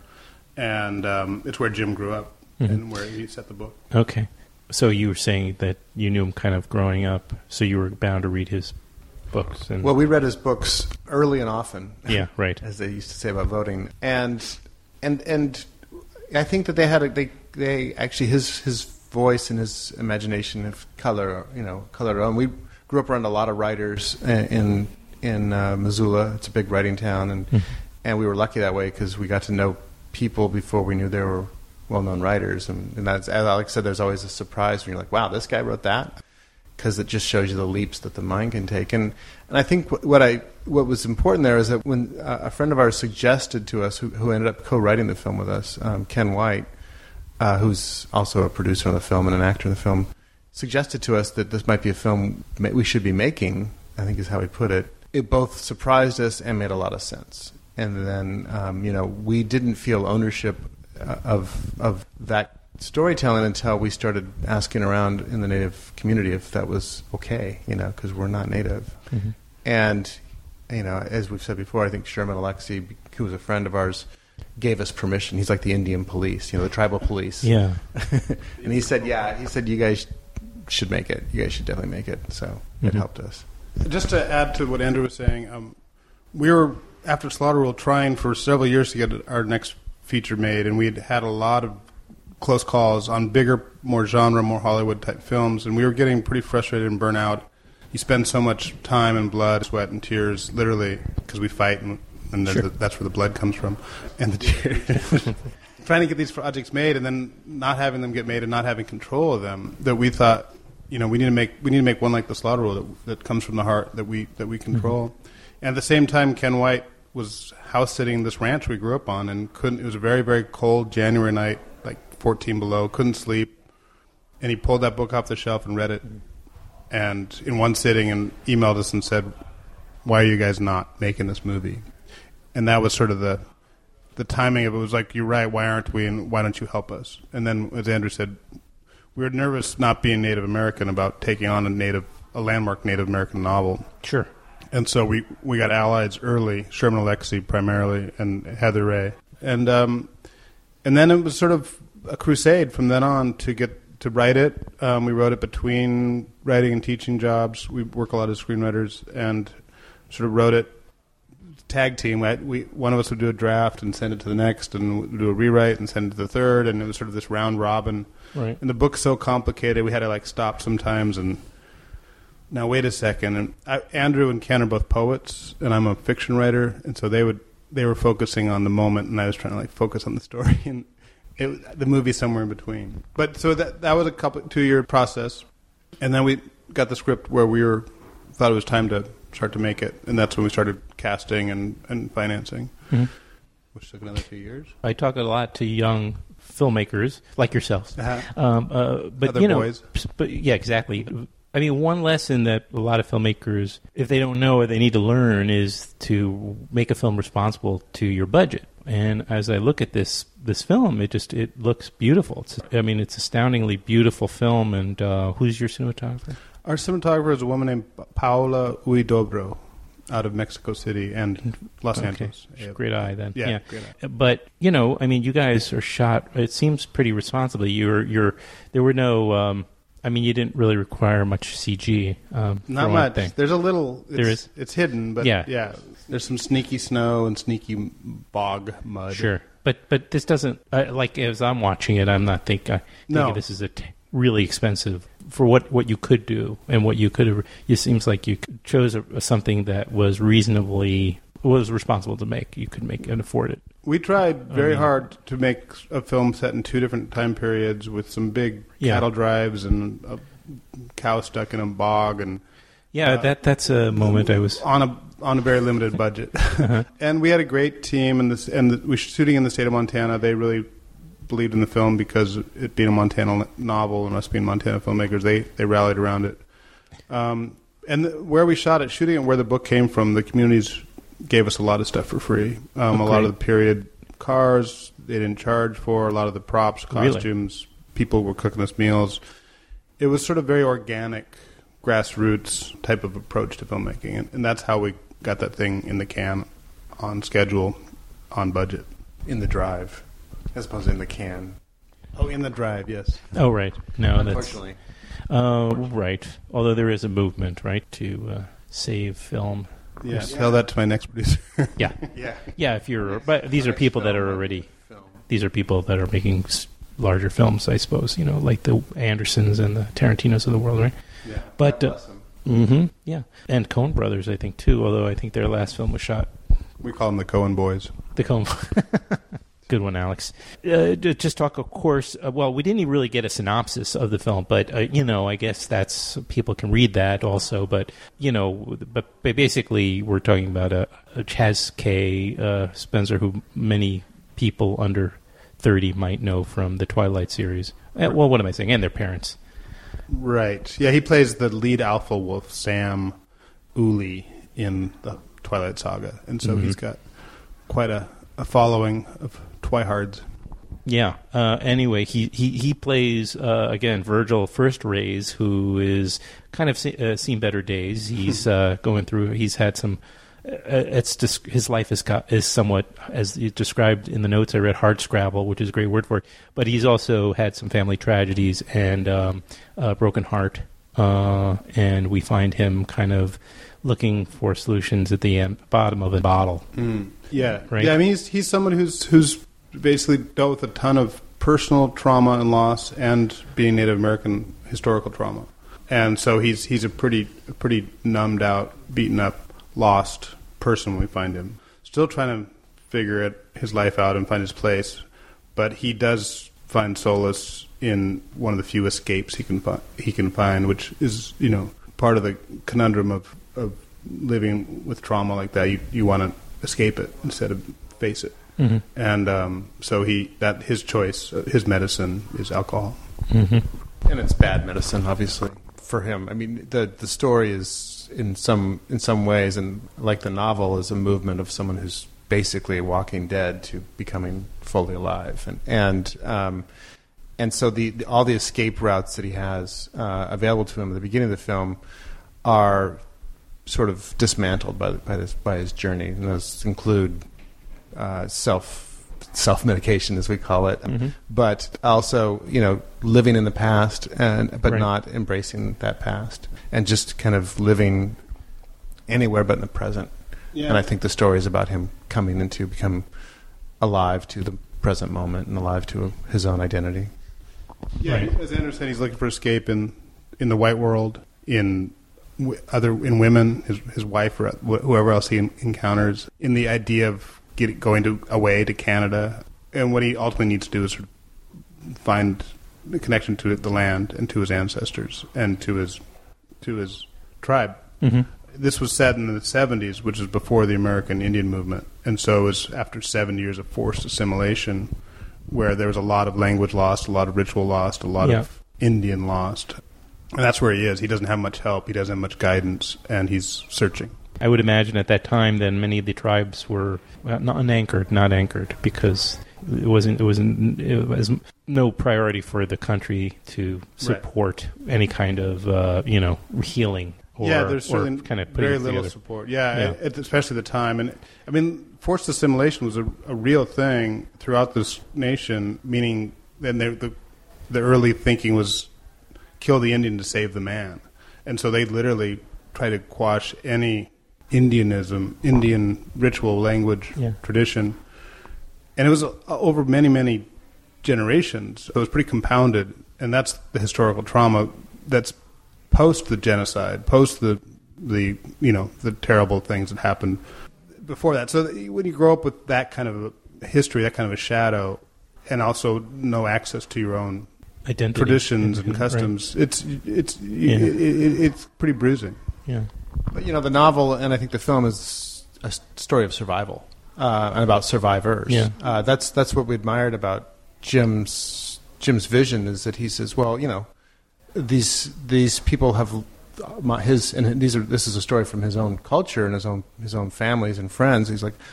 and um, it's where Jim grew up Mhm. and where he set the book. Okay. So you were saying that you knew him kind of growing up, so you were bound to read his books. And Well, we read his books early and often. Yeah, right. As they used to say about voting, and and and I think that they had a, they they actually his his voice and his imagination of color, you know, colored on. We grew up around a lot of writers in in uh, Missoula. It's a big writing town, and Mhm. and we were lucky that way because we got to know people before we knew they were well-known writers. And, and that's, as Alex said, there's always a surprise when you're like, wow, this guy wrote that, because it just shows you the leaps that the mind can take. And and I think what, what I what was important there is that when uh, a friend of ours suggested to us, who, who ended up co-writing the film with us, um, Ken White, uh, who's also a producer on the film and an actor in the film, suggested to us that this might be a film ma- we should be making, I think is how he put it. It both surprised us and made a lot of sense. And then, um, you know, we didn't feel ownership uh, of of that storytelling until we started asking around in the Native community if that was okay, you know, because we're not Native. Mm-hmm. And, you know, as we've said before, I think Sherman Alexie, who was a friend of ours, gave us permission. He's like the Indian police, you know, the tribal police. Yeah. And he said, yeah, he said, you guys should make it. You guys should definitely make it. So Mm-hmm. it helped us. Just to add to what Andrew was saying, um, we were, after Slaughter Rule, trying for several years to get our next feature made, and we had had a lot of close calls on bigger, more genre, more Hollywood-type films, and we were getting pretty frustrated and burnt out. You spend so much time and blood, sweat, and tears, literally, because we fight, and, and Sure. the, that's where the blood comes from, and the tears. Trying to get these projects made, and then not having them get made and not having control of them, that we thought, you know, we need to make we need to make one like the Slaughter Rule that, that comes from the heart, that we that we control. Mm-hmm. And at the same time, Ken White was house sitting this ranch we grew up on, and couldn't. It was a very very cold January night, like fourteen below. Couldn't sleep, and he pulled that book off the shelf and read it, and in one sitting, and emailed us and said, "Why are you guys not making this movie?" And that was sort of the the timing of it. Was like, "You're right. Why aren't we? And why don't you help us?" And then, as Andrew said, we were nervous not being Native American about taking on a native, a landmark Native American novel. Sure. And so we, we got allies early, Sherman Alexie primarily, and Heather Ray. And um, and then it was sort of a crusade from then on to get to write it. Um, we wrote it between writing and teaching jobs. We work a lot as screenwriters, and sort of wrote it tag team. We, we one of us would do a draft and send it to the next, and we'd do a rewrite and send it to the third, and it was sort of this round robin. Right. And the book's so complicated, we had to like stop sometimes and now wait a second. And I, Andrew and Ken are both poets, and I'm a fiction writer, and so they would they were focusing on the moment, and I was trying to like focus on the story, and it, the movie's somewhere in between. But so that that was a couple two year process, and then we got the script where we were thought it was time to start to make it, and that's when we started casting and, and financing, Mm-hmm. which took another few years. I talk a lot to young filmmakers like yourselves, Uh-huh. um, uh, but Other you know, boys. but yeah, exactly. I mean, one lesson that a lot of filmmakers, if they don't know what they need to learn, is to make a film responsible to your budget. And as I look at this this film, it just it looks beautiful. It's, I mean, it's astoundingly beautiful film. And uh, who's your cinematographer? Our cinematographer is a woman named Paola Huidobro out of Mexico City and Los Okay. Angeles. Great eye, then. Yeah, Yeah. great eye. But you know, I mean, you guys are shot. It seems pretty responsibly. You're, you're. There were no um, I mean, you didn't really require much C G. Um, Not for one much. thing. There's a little. It's, There is? It's hidden, but Yeah. yeah. There's some sneaky snow and sneaky bog mud. Sure, but but this doesn't uh, like as I'm watching it, I'm not think, uh, thinking No. this is a t- really expensive for what, what you could do and what you could have. It seems like you chose a, something that was reasonably was responsible to make. You could make and afford it. We tried very mean- hard to make a film set in two different time periods with some big Yeah. cattle drives and a cow stuck in a bog and Yeah, Uh, that that's a moment I was. on a on a very limited budget. And we had a great team, and this and the, we were shooting in the state of Montana. They really believed in the film because it being a Montana novel and us being Montana filmmakers, they they rallied around it. Um, and the, where we shot it, shooting it where the book came from, the communities gave us a lot of stuff for free. Um, Oh, a lot great. of the period cars they didn't charge for. A lot of the props, Really? costumes, people were cooking us meals. It was sort of very organic, grassroots type of approach to filmmaking, and, and that's how we got that thing in the can, on schedule, on budget, in the drive, as opposed to in the can. Oh, in the drive, yes. Oh right, no, that's Unfortunately. uh, right. Although there is a movement, right, to uh, save film. Yeah, tell that to my next producer. Yeah, Yeah. yeah. If you're, but these are people that are already. Film. These are people that are making s- larger films, I suppose. You know, like the Andersons and the Tarantinos of the world, right? Yeah. But, God uh, bless 'em. Mm-hmm. Yeah, and Coen Brothers, I think too. Although I think their last film was shot. We call them the Coen boys. The Coen. Good one, Alex. Uh, to just talk, of course. Uh, well, we didn't even really get a synopsis of the film, but uh, you know, I guess that's people can read that also. But you know, but, but basically, we're talking about a, a Chaz K. Uh, Spencer, who many people under thirty might know from the Twilight series. Uh, well, what am I saying? And their parents. Right. Yeah, he plays the lead alpha wolf, Sam Uli, in the Twilight Saga, and so Mhm. he's got quite a, a following of Twihards. Yeah. Uh, anyway, he he he plays uh, again Virgil First Rays, who is kind of se- uh, seen better days. He's uh, going through. He's had some. Uh, it's just, his life is got, is somewhat, as you described in the notes I read, hard scrabble, which is a great word for it. But he's also had some family tragedies and um, a broken heart, uh, and we find him kind of looking for solutions at the end, bottom of a bottle. Mm. Yeah, Right. yeah. I mean, he's he's someone who's who's basically dealt with a ton of personal trauma and loss, and being Native American historical trauma, and so he's he's a pretty a pretty numbed out, beaten up, lost person when we find him. Still trying to figure it, his life out and find his place, but he does find solace in one of the few escapes he can fi- he can find, which is, you know, part of the conundrum of, of living with trauma like that. You you want to escape it instead of face it. Mm-hmm. And um, so he that his choice, uh, his medicine is alcohol. Mm-hmm. And it's bad medicine, obviously, for him. I mean, the the story is in some in some ways, and like the novel, is a movement of someone who's basically walking dead to becoming fully alive, and and um, and so the, the all the escape routes that he has uh, available to him at the beginning of the film are sort of dismantled by the, by this by his journey, and those include uh, self. self-medication, as we call it, Mhm. but also, you know, living in the past, and but Right. not embracing that past, and just kind of living anywhere but in the present. Yeah. And I think the story is about him coming into become alive to the present moment and alive to his own identity. Yeah, Right. as Andrew said, he's looking for escape in in the white world, in w- other in women, his his wife or wh- whoever else he en- encounters, in the idea of get, going to away to Canada, and what he ultimately needs to do is sort of find the connection to the land and to his ancestors and to his to his tribe. Mm-hmm. This was set in the seventies, which is before the American Indian movement, and so it was after seven years of forced assimilation, where there was a lot of language lost, a lot of ritual lost, a lot Yeah. of Indian lost. And that's where he is. He doesn't have much help. He doesn't have much guidance, and he's searching. I would imagine at that time, then many of the tribes were well, not unanchored, not anchored, because it wasn't. It wasn't. It was no priority for the country to support any kind of uh, you know healing. Or, yeah, there's or certainly kind of putting very it little together. support. Yeah, Yeah. At, especially the time. And I mean, forced assimilation was a, a real thing throughout this nation. Meaning, then the the early thinking was kill the Indian to save the man. And so they literally try to quash any Indianism, Indian ritual, language, Yeah. tradition. And it was uh, over many, many generations. It was pretty compounded, and that's the historical trauma that's post the genocide, post the the you know the terrible things that happened before that. So when you grow up with that kind of a history, that kind of a shadow, and also no access to your own Identity. traditions Mhm, and customs, it's it's Yeah. it, it, it's pretty bruising. Right. Yeah. But, you know, the novel and I think the film is a s- story of survival uh, and about survivors. Yeah. Uh, that's that's what we admired about Jim's Jim's vision, is that he says, well, you know, these these people have my, his and these are this is a story from his own culture and his own his own families and friends. He's like,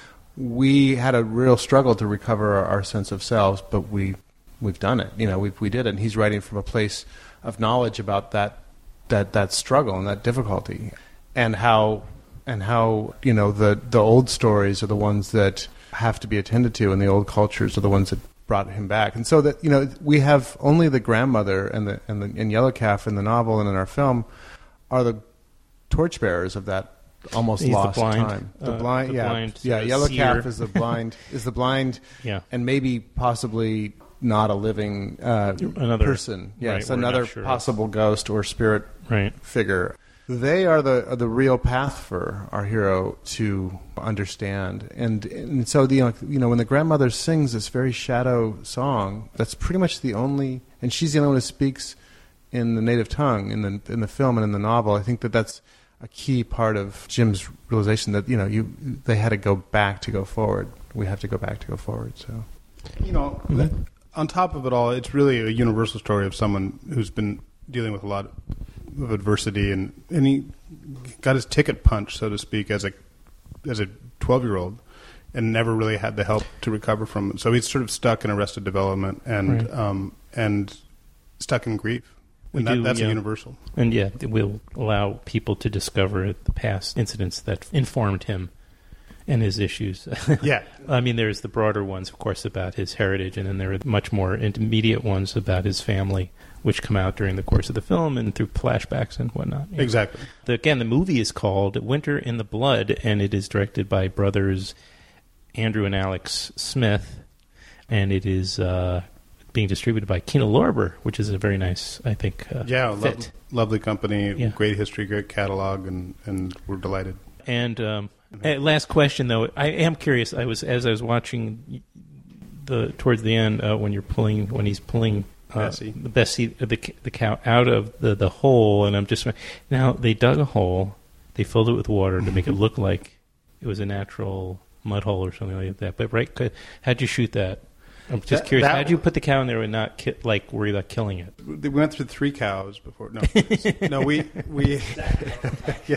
we had a real struggle to recover our, our sense of selves, but we we've done it. You know, we we did it. And he's writing from a place of knowledge about that that that struggle and that difficulty, and how and how you know the the old stories are the ones that have to be attended to, and the old cultures are the ones that brought him back. And so that, you know, we have only the grandmother and the and the and Yellow Calf in the novel and in our film are the torchbearers of that almost He's the lost blind, time. The uh, blind, the yeah, blind yeah. sort of Yellow seer. Calf is the blind, is the blind, Yeah. and maybe possibly not a living uh, Another- person. Yes, right, we're not another sure. possible ghost or spirit Right. figure. They are the are the real path for our hero to understand, and and so the you know when the grandmother sings this very shadow song, that's pretty much the only, and she's the only one who speaks in the native tongue in the in the film and in the novel. I think that that's a key part of Jim's realization that you know you they had to go back to go forward. We have to go back to go forward. So You know, on top of it all, it's really a universal story of someone who's been dealing with a lot of adversity, and, and he got his ticket punched, so to speak, as a as a twelve-year-old, and never really had the help to recover from it. So he's sort of stuck in arrested development and Right. um, and stuck in grief. We And that, do, that's yeah. a universal. And yeah, it will allow people to discover the past incidents that informed him and his issues. Yeah. I mean, there's the broader ones, of course, about his heritage, and then there are much more intermediate ones about his family, which come out during the course of the film and through flashbacks and whatnot. you know. Exactly. The, again, the movie is called Winter in the Blood, and it is directed by brothers Andrew and Alex Smith, and it is uh, being distributed by Kino Lorber, which is a very nice, I think, uh, Yeah, fit. lo- lovely company, Yeah. great history, great catalog, and, and we're delighted. And um, eh, last question, though, I am curious. I was as I was watching the towards the end uh, when you're pulling when he's pulling uh, Bessie. the Bessie the the cow out of the, the hole, and I'm just now they dug a hole, they filled it with water to make it look like it was a natural mud hole or something like that. But right, could- how'd you shoot that? I'm just That- curious. that- How'd you put the cow in there and not ki- like worry about killing it? We went through three cows before. No, no, we we yeah.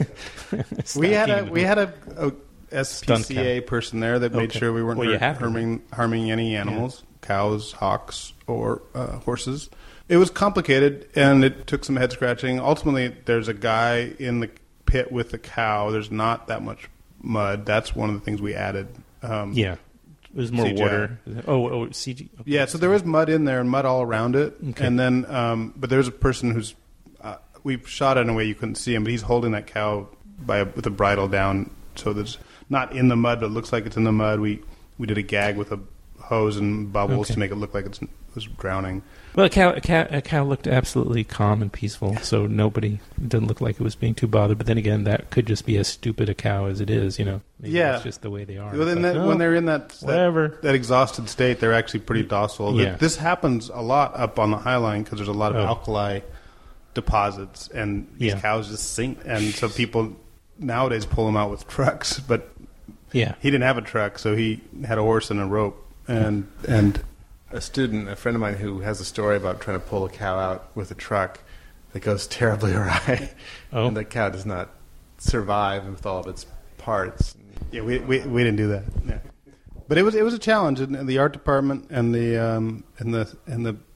we had a we had a, a S P C A person there that made Okay. sure we weren't Well, you hurt- have to. harming harming any animals, cows, hawks, or uh, horses. It was complicated, and it took some head scratching. Ultimately, there's a guy in the pit with the cow. There's not that much mud. That's one of the things we added. Um, Yeah, it was more C G I. water. Oh, oh, C G. okay. Yeah, so there was mud in there and mud all around it, Okay. and then um, but there was a person who's uh, we shot it in a way you couldn't see him, but he's holding that cow by a, with a bridle down, so that's not in the mud, but it looks like it's in the mud. We we did a gag with a hose and bubbles Okay. to make it look like it's, it was drowning. Well, a cow, a cow, a cow looked absolutely calm and peaceful, so nobody it didn't look like it was being too bothered. But then again, that could just be as stupid a cow as it is, you know. Maybe Yeah. that's just the way they are. Well, then But, that, oh, when they're in that, whatever. that that exhausted state, they're actually pretty docile. Yeah. This happens a lot up on the High Line because there's a lot of Oh. alkali deposits, and these Yeah. cows just sink. And so people nowadays pull them out with trucks, but yeah, he didn't have a truck, so he had a horse and a rope. And and a student, a friend of mine, who has a story about trying to pull a cow out with a truck that goes terribly awry, Oh. and the cow does not survive with all of its parts. Yeah, we we, we didn't do that. Yeah. But it was it was a challenge in, in the art department and the um, and the and the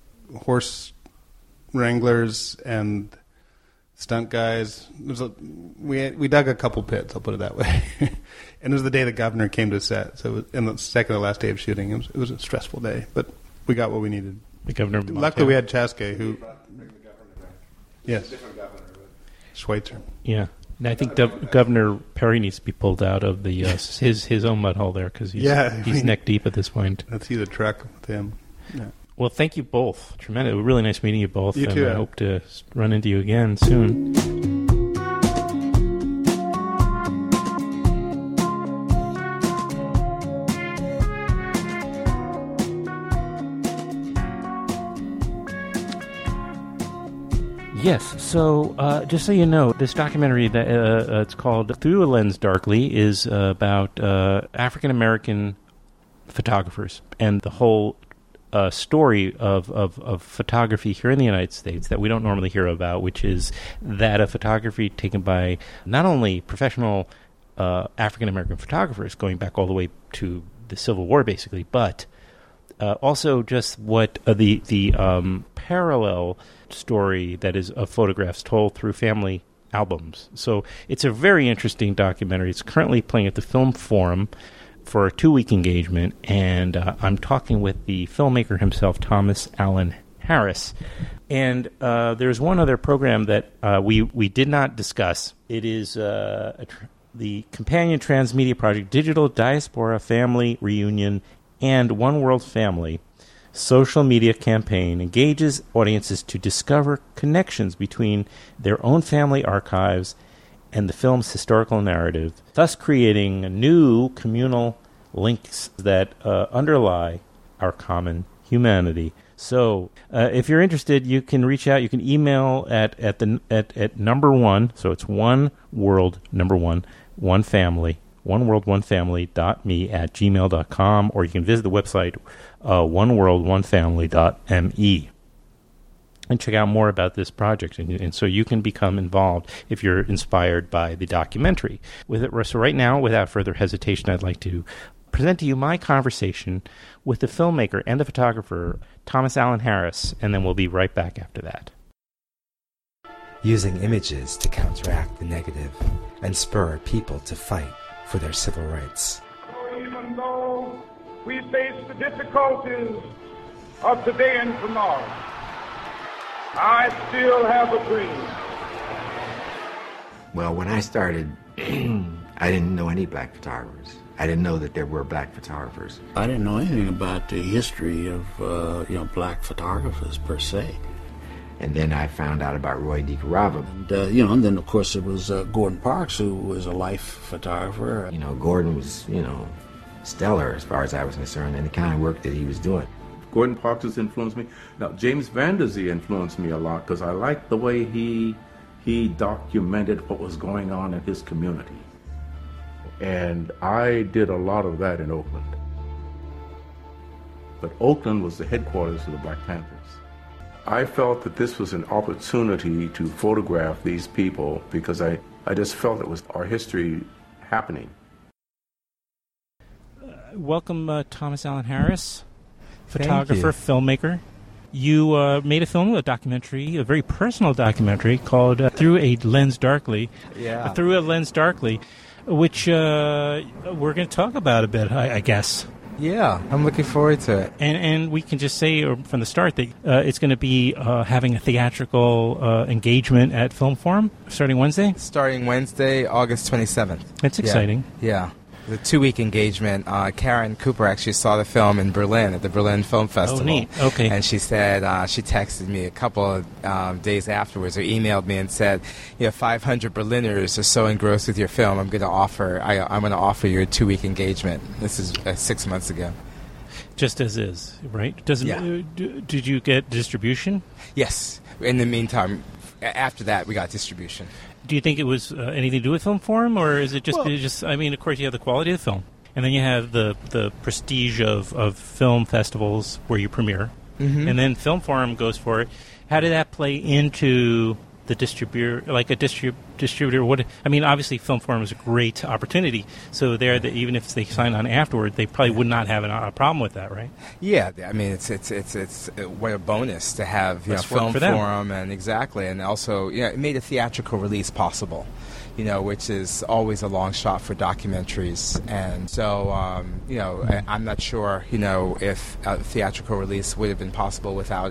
horse wranglers and stunt guys. It was a, we we dug a couple pits. I'll put it that way. And it was the day the governor came to set, so it was, and the second to last day of shooting. It was, it was a stressful day, but we got what we needed. the governor. Of Luckily, Montana. we had Chaske, who Yes. Different governor. Schweitzer. Yeah. And I think Gov- Governor Perry needs to be pulled out of the uh, his his own mud hole there because he's, Yeah, I he's mean- neck deep at this point. Let's see the truck with him. Yeah. Well, thank you both. Tremendous. Really nice meeting you both. You and too, I Adam. hope to s- run into you again soon. Yes, so uh, just so you know, this documentary that uh, uh, it's called "Through a Lens Darkly" is uh, about uh, African American photographers and the whole uh, story of, of, of photography here in the United States that we don't normally hear about, which is that of photography taken by not only professional uh, African American photographers going back all the way to the Civil War, basically, but uh, also just what uh, the the um, parallel story that is of photographs told through family albums. So it's a very interesting documentary. It's currently playing at the Film Forum for a two-week engagement, and uh, I'm talking with the filmmaker himself, Thomas Allen Harris. And uh, there's one other program that uh, we, we did not discuss. It is uh, a tr- the Companion Transmedia Project Digital Diaspora Family Reunion and One World Family social media campaign engages audiences to discover connections between their own family archives and the film's historical narrative, thus creating new communal links that uh, underlie our common humanity. So, uh, if you're interested, you can reach out. You can email at at the at, at number one. So it's one world number one one family one world one family dot me at gmail dot com, or you can visit the website uh, one world one family dot me and check out more about this project. And, and so you can become involved if you're inspired by the documentary. With it, so right now, without further hesitation, I'd like to present to you my conversation with the filmmaker and the photographer, Thomas Allen Harris, and then we'll be right back after that. Using images to counteract the negative and spur people to fight for their civil rights. Even though we face the difficulties of today and tomorrow, I still have a dream. Well, when I started, I didn't know any black photographers. I didn't know that there were black photographers. I didn't know anything about the history of uh, you know black photographers per se. And then I found out about Roy DeCarava. And, uh, you know, and then of course it was uh, Gordon Parks, who was a life photographer. You know, Gordon was, you know, stellar as far as I was concerned, and the kind of work that he was doing. Gordon Parks has influenced me. Now, James Van Der Zee influenced me a lot because I liked the way he he documented what was going on in his community. And I did a lot of that in Oakland. But Oakland was the headquarters of the Black Panthers. I felt that this was an opportunity to photograph these people because I, I just felt it was our history happening. Uh, welcome, uh, Thomas Allen Harris, Thank photographer, you. filmmaker. You uh, made a film, a documentary, a very personal documentary called uh, Through a Lens Darkly. Yeah. Uh, Through a Lens Darkly, which uh, we're going to talk about a bit, I, I guess. Yeah, I'm looking forward to it. And and we can just say uh, from the start that uh, it's going to be uh, having a theatrical uh, engagement at Film Forum starting Wednesday. Starting Wednesday, August twenty-seventh. That's exciting. Yeah. yeah. The two-week engagement. Uh, Karen Cooper actually saw the film in Berlin at the Berlin Film Festival. Oh, neat. Okay. And she said, uh, she texted me a couple of um, days afterwards, or emailed me and said, you know, five hundred Berliners are so engrossed with your film, I'm going to offer, I, I'm going to offer you a two-week engagement. This is uh, six months ago. Just as is, right? Doesn't Yeah. uh, d- did you get distribution? Yes. In the meantime, a- after that, we got distribution. Do you think it was uh, anything to do with Film Forum, or is it just, Well- it just? I mean, of course, you have the quality of the film, and then you have the, the prestige of, of film festivals where you premiere, Mhm. and then Film Forum goes for it. How did that play into the distributor, like a distrib- distributor? What I mean, obviously, Film Forum is a great opportunity. So there, that even if they sign on afterward, they probably would not have an, a problem with that, right? Yeah, I mean, it's it's it's it's uh, what a bonus to have you Let's know work Film for them. Forum, and exactly, and also you know, it made a theatrical release possible, you know, which is always a long shot for documentaries, and so um, you know, I, I'm not sure you know if a theatrical release would have been possible without it.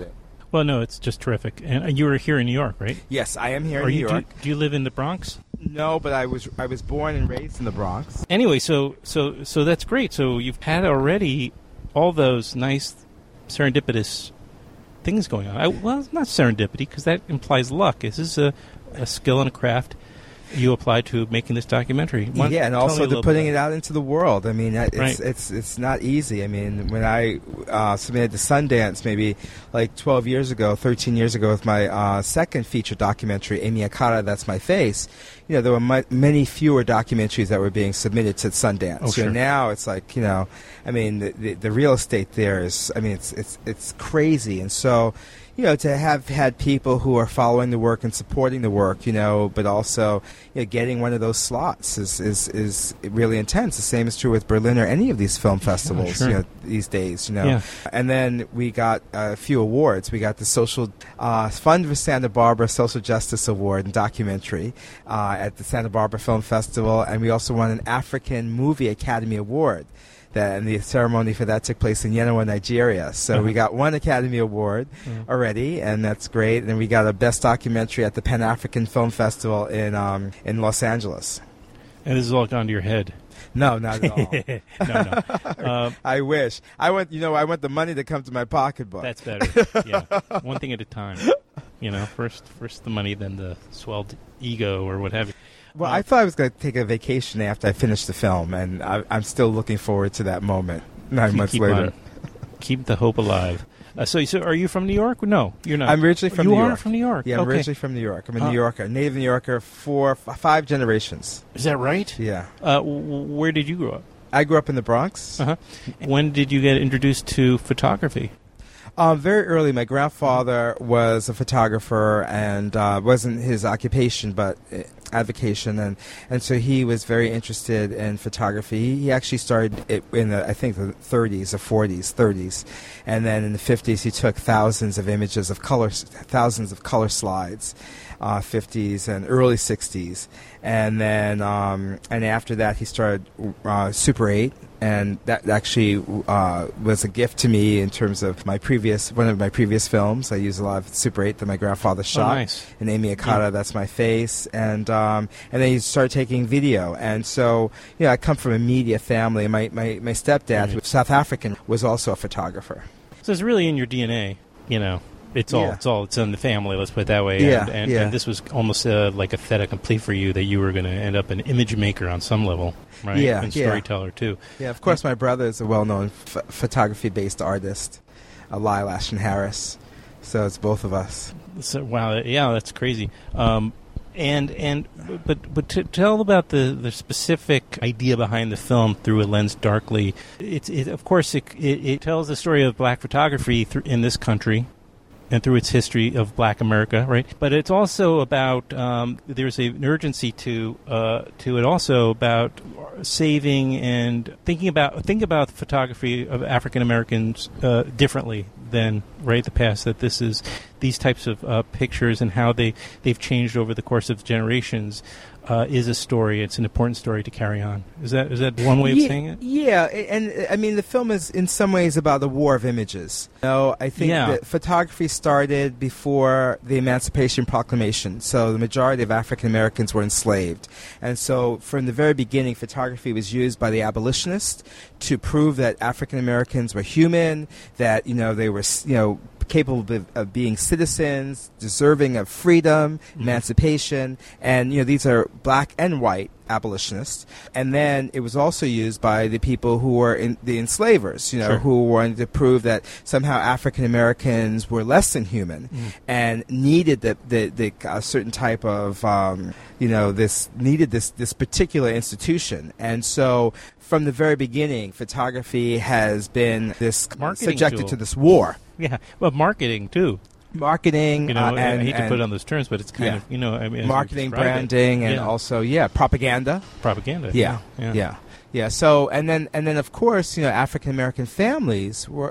Well, no, it's just terrific. And you were here in New York, right? Yes, I am here Are in New you, York. Do, do you live in the Bronx? No, but I was I was born and raised in the Bronx. Anyway, so so so that's great. So you've had already all those nice serendipitous things going on. I, well, it's not serendipity because that implies luck. This is a, a skill and a craft you applied to making this documentary. Why, yeah, and also to putting it out into the world. I mean, it's right. it's it's not easy. I mean, when I uh, submitted to Sundance maybe like twelve years ago, thirteen years ago with my uh, second feature documentary, Amy Akata, That's My Face, you know, there were mu- many fewer documentaries that were being submitted to Sundance. Oh, sure. So now it's like, you know, I mean, the, the, the real estate there is, I mean, it's it's it's crazy. And so, you know, to have had people who are following the work and supporting the work, you know, but also, you know, getting one of those slots is, is, is really intense. The same is true with Berlin or any of these film festivals, yeah, sure. you know, these days, you know. Yeah. And then we got a few awards. We got the Social uh, Fund for Santa Barbara Social Justice Award in documentary uh, at the Santa Barbara Film Festival, and we also won an African Movie Academy Award. That, and the ceremony for that took place in Yenagoa, Nigeria. So Uh-huh. we got one Academy Award Mhm. already, and that's great. And then we got a Best Documentary at the Pan African Film Festival in um, in Los Angeles. And this has all gone to your head. No, not at all. no, no. Um, I wish. I want, you know, I want the money to come to my pocketbook. That's better. Yeah, one thing at a time. You know, first, first the money, then the swelled ego or what have you. Well, Uh, I thought I was going to take a vacation after I finished the film, and I, I'm still looking forward to that moment nine keep, months keep later. on. Keep the hope alive. Uh, so, so, are you from New York? No, you're not. I'm originally from you New York. are from New York. Yeah, I'm okay. originally from New York. I'm a Uh, New Yorker, native New Yorker for f- five generations. Is that right? Yeah. Uh, w- w- where did you grow up? I grew up in the Bronx. Uh-huh. When did you get introduced to photography? Um, very early. My grandfather was a photographer, and uh, wasn't his occupation, but uh, avocation, and, and so he was very interested in photography. He, he actually started it in the, I think, the thirties or forties, thirties, and then in the fifties he took thousands of images of color, thousands of color slides, uh, fifties and early sixties, and then um, and after that he started uh, Super eight. And that actually uh, was a gift to me in terms of my previous one of my previous films. I used a lot of Super eight that my grandfather shot. Oh, nice. And Amy Akata, Yeah. That's My Face. And um, and then he started taking video. And so, you know, I come from a media family. My, my, my stepdad, who was South African, was also a photographer. So it's really in your D N A, you know. It's all, Yeah. it's all, it's in the family. Let's put it that way. Yeah, and, and, yeah. and this was almost uh, like a fait accompli for you that you were going to end up an image maker on some level, right? Yeah, and yeah. storyteller too. Yeah, of course, my brother is a well-known ph- photography-based artist, uh, Lyle Ashton Harris. So it's both of us. So, wow, yeah, that's crazy. Um, and and but but to tell about the, the specific idea behind the film Through a Lens Darkly. It's it, of course it, it it tells the story of black photography th- in this country. And through its history of Black America, right? But it's also about um, there's a, an urgency to uh, to it also about saving and thinking about think about the photography of African Americans uh, differently than right the past. That this is these types of uh, pictures and how they they've changed over the course of generations. Uh, is a story. It's an important story to carry on. Is that is that one way of yeah, saying it? Yeah, and I mean the film is in some ways about the war of images. You know, I think Yeah. that photography started before the Emancipation Proclamation. So the majority of African Americans were enslaved, and so from the very beginning, photography was used by the abolitionists to prove that African Americans were human, that you know they were you know. capable of, of being citizens, deserving of freedom, Mm-hmm. emancipation, and you know these are black and white abolitionists. And then it was also used by the people who were in, the enslavers, you know, Sure. who wanted to prove that somehow African Americans were less than human Mm. and needed the the, the a certain type of um, you know this needed this this particular institution. And so from the very beginning, photography has been this Marketing subjected tool. to this war. Yeah, well, marketing too. Marketing, You know, uh, and, I hate to and put it on those terms, but it's kind yeah. of you know, I mean, as you marketing, describe it. branding, and Yeah. also yeah, propaganda. propaganda. Yeah, yeah. yeah, yeah. So and then and then of course you know African American families were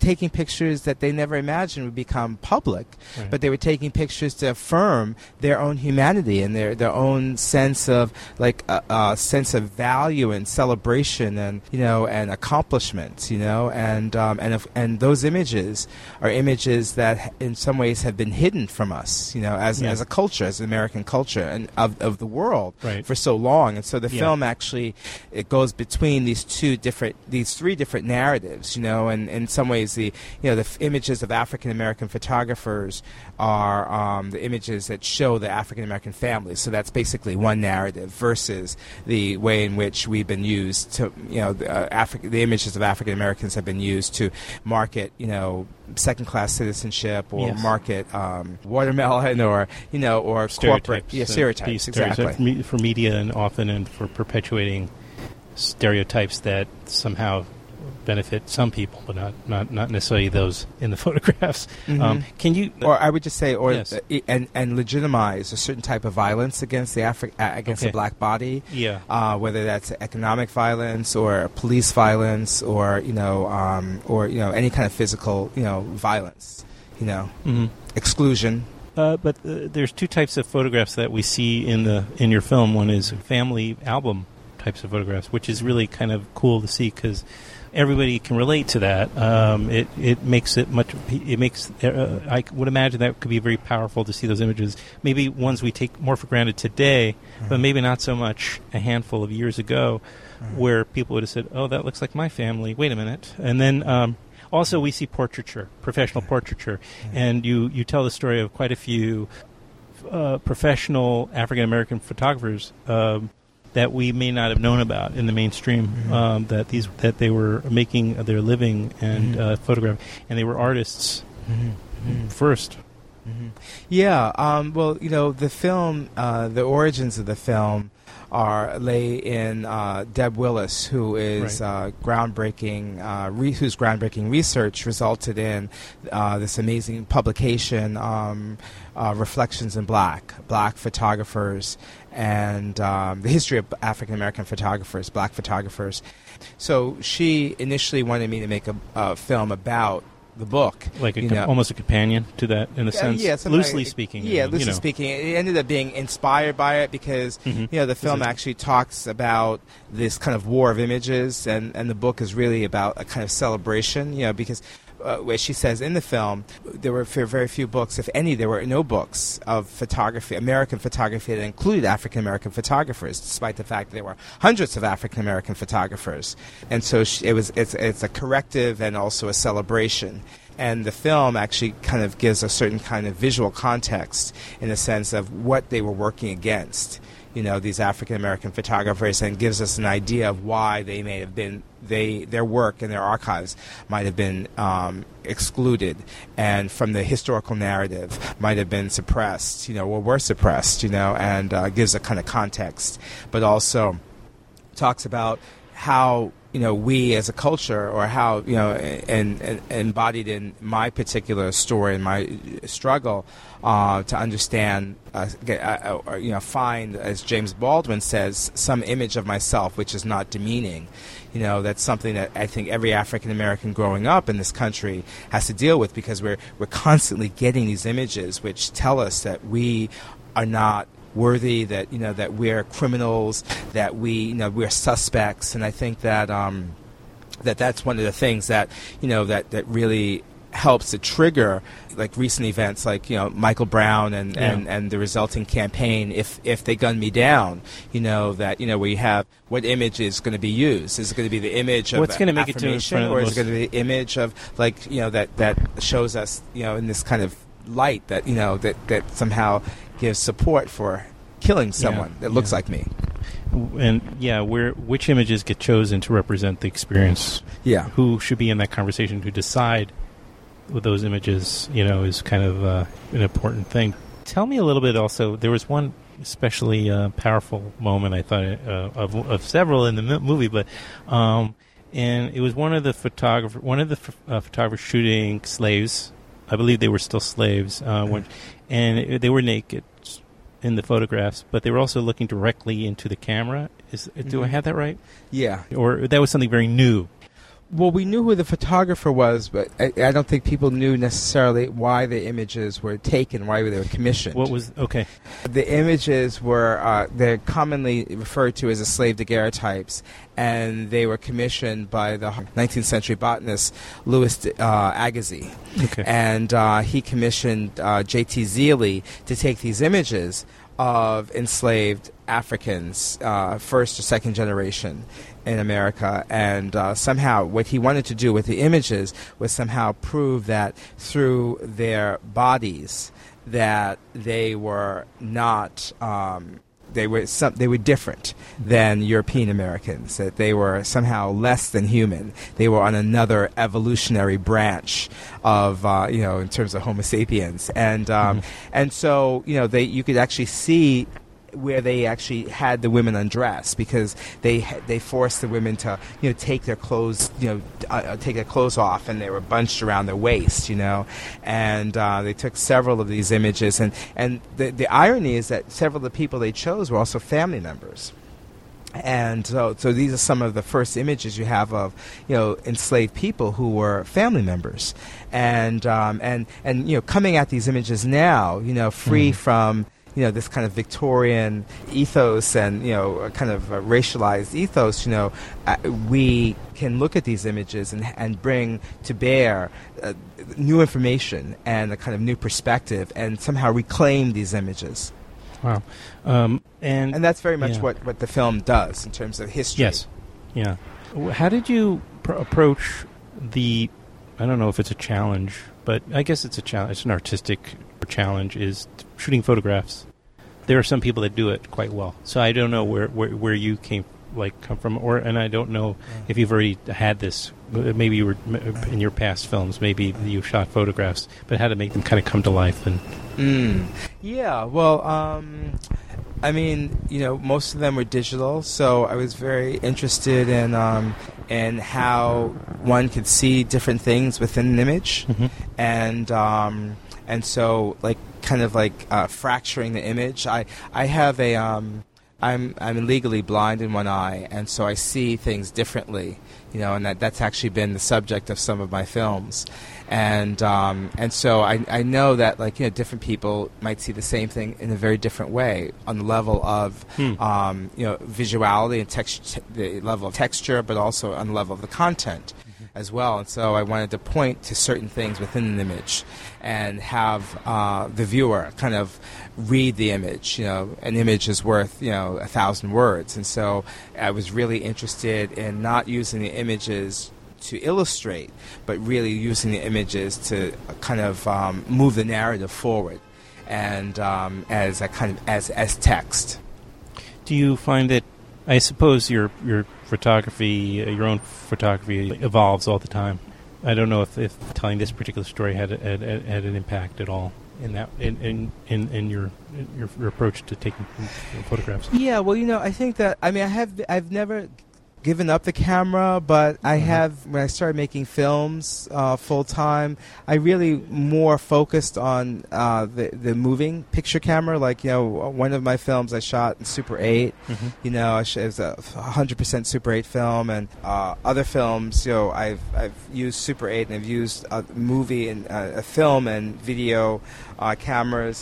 taking pictures that they never imagined would become public, Right. but they were taking pictures to affirm their own humanity and their, their own sense of like a uh, uh, sense of value and celebration and you know and accomplishments, you know, and um, and if, and those images are images that in some ways have been hidden from us, you know, as Yeah. as a culture, as an American culture and of of the world Right. for so long. And so the Yeah. film actually it goes between these two different these three different narratives, you know, and in some ways the you know the f- images of African American photographers are um, the images that show the African American families. So that's basically one narrative versus the way in which we've been used to, you know, the, uh, Afri- the images of African Americans have been used to market, you know, second-class citizenship or Yes. market um, watermelon or, you know, or corporate Stereotypes. yeah, uh, stereotypes, these exactly. stereotypes me- for media and often and for perpetuating stereotypes that somehow benefit some people, but not, not, not necessarily those in the photographs. Mhm. Um, can you... Or I would just say, or Yes. uh, i- and and legitimize a certain type of violence against the Afri- uh, against Okay. the black body. Yeah. Uh, whether that's economic violence or police violence or you know um, or you know any kind of physical you know violence. You know, Mhm. exclusion. Uh, but uh, there's two types of photographs that we see in the in your film. One is family album types of photographs, which is really kind of cool to see because everybody can relate to that. Um, it it makes it much. It makes. Uh, I would imagine that could be very powerful to see those images. Maybe ones we take more for granted today, but maybe not so much a handful of years ago, where people would have said, "Oh, that looks like my family." Wait a minute, and then. Um, Also, we see portraiture, professional portraiture, and you, you tell the story of quite a few uh, professional African-American photographers um, that we may not have known about in the mainstream, Mm-hmm. um, that these that they were making their living and Mhm. uh, photograph, and they were artists Mhm. first. Mhm. Yeah. Um, well, you know, the film, uh, the origins of the film are lay in uh, Deb Willis, who is Right. uh, groundbreaking, uh, re- whose groundbreaking research resulted in uh, this amazing publication, um, uh, Reflections in Black, Black Photographers, and um, the history of African American photographers, Black photographers. So she initially wanted me to make a, a film about the book, Like a you com- know. almost a companion to that, in a Yeah, sense, yeah, something loosely like- speaking. Yeah, you loosely know. speaking. It ended up being inspired by it because Mhm. you know the This film is- actually talks about this kind of war of images, and, and the book is really about a kind of celebration. You know, because uh, where she says in the film there were very, very few books, if any, there were no books of photography, American photography that included African American photographers, despite the fact that there were hundreds of African American photographers. And so she, it was it's it's a corrective and also a celebration. And the film actually kind of gives a certain kind of visual context in the sense of what they were working against, you know, these African American photographers, and gives us an idea of why they may have been, they their work and their archives might have been um, excluded, and from the historical narrative might have been suppressed, you know, or were suppressed, you know, and uh, gives a kind of context, but also talks about how you know we as a culture, or how you know, and, and embodied in my particular story and my struggle uh, to understand, uh, get, uh, uh, you know, find, as James Baldwin says, some image of myself which is not demeaning. You know, that's something that I think every African American growing up in this country has to deal with, because we're we're constantly getting these images which tell us that we are not worthy, that you know that we're criminals, that we you know we're suspects, and I think that um, that that's one of the things that you know that that really helps to trigger like recent events like you know Michael Brown and, Yeah. and, and the resulting campaign. If if they gun me down, you know that you know where you have what image is going to be used? Is it going to be the image of What's gonna make it to in affirmation, front of the or is most- it going to be the image of like you know that that shows us you know in this kind of light that you know that that somehow gives support for killing someone Yeah, that looks yeah. like me. And yeah, where which images get chosen to represent the experience? Yeah. Who should be in that conversation to decide with those images? You know, is kind of uh, an important thing. Tell me a little bit. Also, there was one especially uh, powerful moment I thought uh, of of several in the m- movie, but um, and it was one of the photographer, one of the ph- uh, photographers shooting slaves. I believe they were still slaves, uh, when, and it, they were naked in the photographs, but they were also looking directly into the camera. Is do I Mhm. have that right? Yeah. Or that was something very new. Well, we knew who the photographer was, but I, I don't think people knew necessarily why the images were taken, why they were commissioned. What was okay? The images were uh, they're commonly referred to as the slave daguerreotypes, and they were commissioned by the nineteenth century botanist Louis uh, Agassiz. Okay. And uh, he commissioned uh, J T Zealy to take these images of enslaved Africans, uh, first or second generation in America, and uh, somehow what he wanted to do with the images was somehow prove that through their bodies that they were not um, they were some, they were different than European Americans, that they were somehow less than human. They were on another evolutionary branch of uh, you know in terms of Homo sapiens, and um, mm-hmm. and so you know they you could actually see where they actually had the women undress, because they they forced the women to you know take their clothes you know uh, take their clothes off, and they were bunched around their waist, you know, and uh, they took several of these images, and and the the irony is that several of the people they chose were also family members. And so, so these are some of the first images you have of, you know, enslaved people who were family members, and um, and and you know, coming at these images now, you know, free mm. from you know this kind of Victorian ethos and you know a kind of a racialized ethos, you know, uh, we can look at these images and and bring to bear uh, new information and a kind of new perspective, and somehow reclaim these images. Wow. Um, and and that's very much yeah. what, what the film does in terms of history. Yes. Yeah. How did you pr- approach the, I don't know if it's a challenge, but I guess it's a challenge, it's an artistic challenge, is shooting photographs. There are some people that do it quite well. So I don't know where, where, where you came like come from, or and I don't know yeah. if you've already had this. Maybe you were in your past films. Maybe you shot photographs, but how to make them kind of come to life. And mm. yeah, well, um, I mean, you know, most of them were digital, so I was very interested in um, in how one could see different things within an image, mm-hmm. and um, and so like kind of like uh, fracturing the image. I I have a um, I'm I'm legally blind in one eye, and so I see things differently, you know, and that, that's actually been the subject of some of my films, and um, and so I I know that like you know different people might see the same thing in a very different way on the level of hmm. um, you know visuality and text the level of texture, but also on the level of the content as well. And so I wanted to point to certain things within an image and have uh, the viewer kind of read the image. You know, an image is worth, you know, a thousand words. And so I was really interested in not using the images to illustrate, but really using the images to kind of um, move the narrative forward and um, as a kind of as as text. Do you find that, I suppose your your photography, uh, your own photography evolves all the time. I don't know if, if telling this particular story had, had had an impact at all in that in in, in, in your, in your your approach to taking photographs. Yeah, well, you know, I think that I mean I have I've never given up the camera, but I have, when I started making films uh, full time, I really more focused on uh, the the moving picture camera. Like, you know, one of my films I shot in Super eight. Mm-hmm. You know, I sh- it was a one hundred percent Super eight film, and uh, other films, you know, I've I've used Super eight, and I've used a movie and uh, a film and video uh, cameras,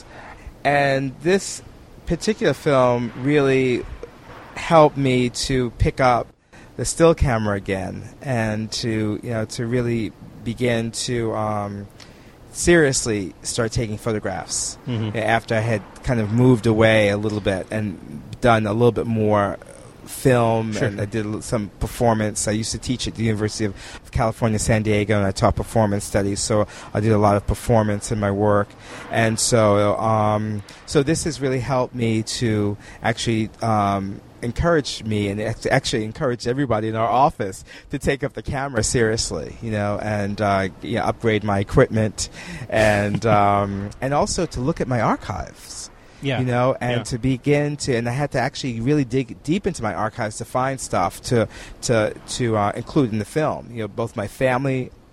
and this particular film really helped me to pick up the still camera again, and to you know to really begin to um, seriously start taking photographs mm-hmm. after I had kind of moved away a little bit and done a little bit more film, sure. and I did some performance. I used to teach at the University of California, San Diego, and I taught performance studies, so I did a lot of performance in my work. And so um, so this has really helped me to actually um, encourage me and actually encourage everybody in our office to take up the camera seriously, you know, and uh, you know, upgrade my equipment, and um, and also to look at my archives. Yeah. You know, and yeah. to begin to, and I had to actually really dig deep into my archives to find stuff to to to uh, include in the film. You know, both my family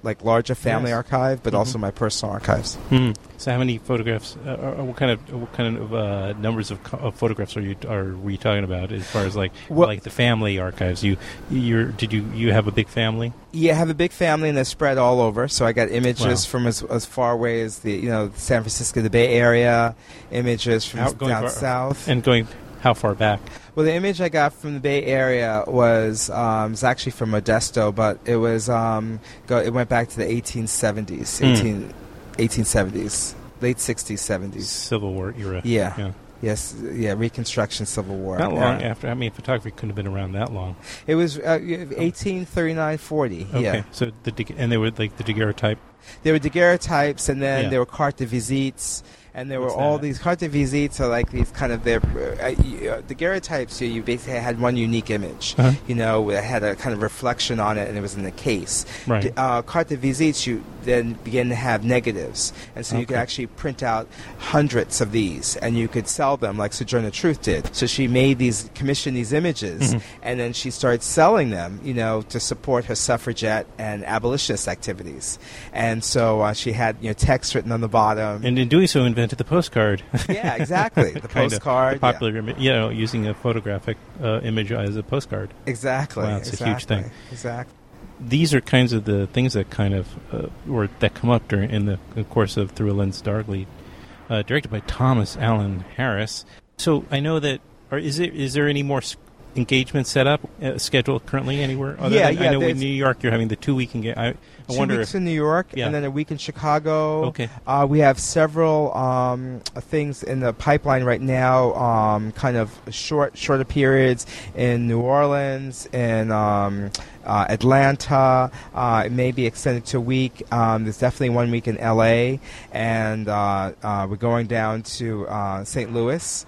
like larger family Yes. archive, but Mhm. also my personal archives. Hmm. So how many photographs? Uh, or what kind of what kind of uh, numbers of, co- of photographs are you are we talking about as far as like Well- like the family archives? You you did you you have a big family? Yeah, I have a big family and they're spread all over. So I got images Wow. from as, as far away as the you know San Francisco, the Bay Area, images from Out- going down far- south. And going how far back? Well, the image I got from the Bay Area was um, was actually from Modesto, but it was um, go, it went back to the eighteen seventies, Hmm. eighteen, eighteen seventies, late sixties, seventies. Civil War era. Yeah. Yeah. Yes. Yeah. Reconstruction, Civil War. Not long Yeah. after. I mean, photography couldn't have been around that long. It was uh, eighteen thirty-nine forty. Okay. Yeah. So the dag- and they were like the daguerreotype. There were daguerreotypes, and then Yeah. there were carte de visites, and there What's were all that? these carte de visites are like these kind of their uh, uh, daguerreotypes. You, you basically had one unique image, Uh-huh. you know, it had a kind of reflection on it, and it was in the case. Right. D- Uh, carte de visites, you then begin to have negatives, and so you could Okay. actually print out hundreds of these, and you could sell them like Sojourner Truth did. So she made these, commissioned these images, Mhm. and then she started selling them, you know, to support her suffragette and abolitionist activities. And so uh, she had, you know, text written on the bottom. And in doing so, invented the postcard. Yeah, exactly. The Kind of postcard, the popular, imi- you know, using a photographic uh, image as a postcard. Exactly. Wow, it's exactly, a huge thing. Exactly. These are kinds of the things that kind of uh, or that come up during in the course of Through a Lens Darkly, uh, directed by Thomas Allen Harris. So I know that. Or is it? Is there any more s- engagement set up uh, scheduled currently anywhere? Other Yeah, than, yeah, I know in there's- New York you're having the two week engagement. I, I Two wonder weeks if in New York, Yeah. and then a week in Chicago. Okay. Uh, we have several um, things in the pipeline right now, um, kind of short, shorter periods in New Orleans, in um, uh, Atlanta. Uh, it may be extended to a week. Um, there's definitely one week in L A, and uh, uh, we're going down to uh, Saint Louis.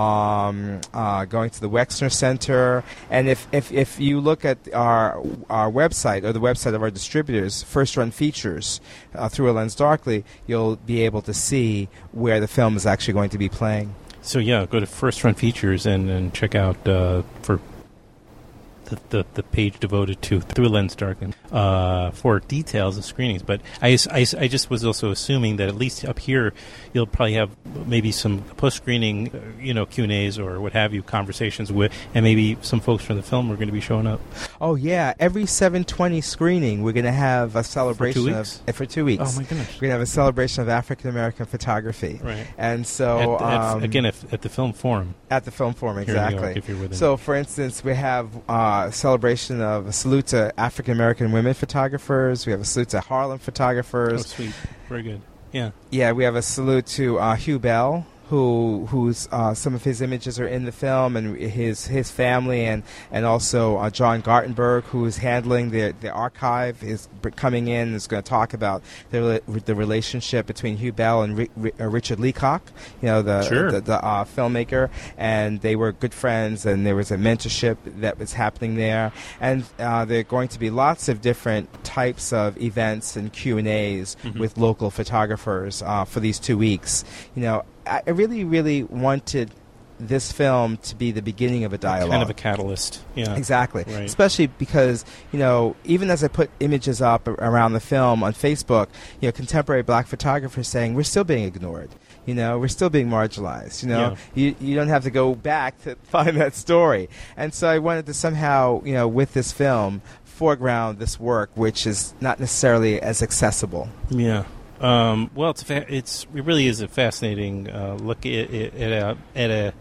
Um, uh, going to the Wexner Center, and if, if, if you look at our our website or the website of our distributors, First Run Features, uh, Through a Lens Darkly, you'll be able to see where the film is actually going to be playing. So yeah, go to First Run Features and, and check out uh, for the, the the page devoted to Through a Lens Darkly uh, for details of screenings. But I, I, I just was also assuming that at least up here you'll probably have maybe some post screening, uh, you know, Q and A's or what have you, conversations with, and maybe some folks from the film are going to be showing up. Oh yeah, every seven twenty screening, we're going to have a celebration weeks? of uh, for two weeks. Oh my goodness! We're going to have a celebration of African American photography. Right. And so At the- at- um, again, if, at the Film Forum. At the Film Forum, Here in New York, exactly. if you're within- So, for instance, we have uh, a celebration of a salute to African American women photographers. We have a salute to Harlem photographers. Oh, sweet. Very good. Yeah. Yeah, we have a salute to uh, Hugh Bell, who who's uh, some of his images are in the film, and his his family, and and also uh, John Gartenberg, who is handling the the archive, is b- coming in and is going to talk about the the relationship between Hugh Bell and Ri- Ri- uh, Richard Leacock, you know, the Sure. the, the uh, filmmaker, and they were good friends, and there was a mentorship that was happening there, and uh, there are going to be lots of different types of events and Q and A's Mhm. with local photographers uh, for these two weeks. You know, I I really, really wanted this film to be the beginning of a dialogue. Kind of a catalyst. Yeah. Exactly. Right. Especially because, you know, even as I put images up a- around the film on Facebook, you know, contemporary black photographers saying we're still being ignored. You know, we're still being marginalized. You know, you you don't have to go back to find that story. And so I wanted to somehow, you know, with this film, foreground this work, which is not necessarily as accessible. Yeah. Um, well, it's a fa- it's it really is a fascinating uh, look at, at, at a at a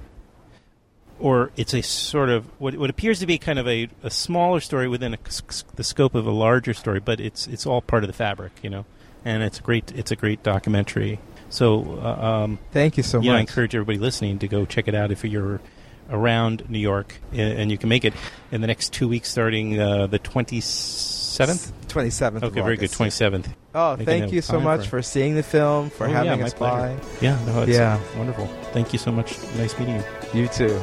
or it's a sort of what what appears to be kind of a, a smaller story within a, the scope of a larger story, but it's it's all part of the fabric, you know. And it's a great it's a great documentary. So uh, um, thank you so yeah, I much. encourage everybody listening to go check it out if you're around New York, and, and you can make it in the next two weeks, starting uh, the twenty-seventh. twenty-seventh. Okay, of very good. August. twenty-seventh. Oh, Making thank a you so time much for seeing the film, for Oh, yeah, having my us pleasure. by. Yeah, no, it's yeah, wonderful. Thank you so much. Nice meeting you. You too.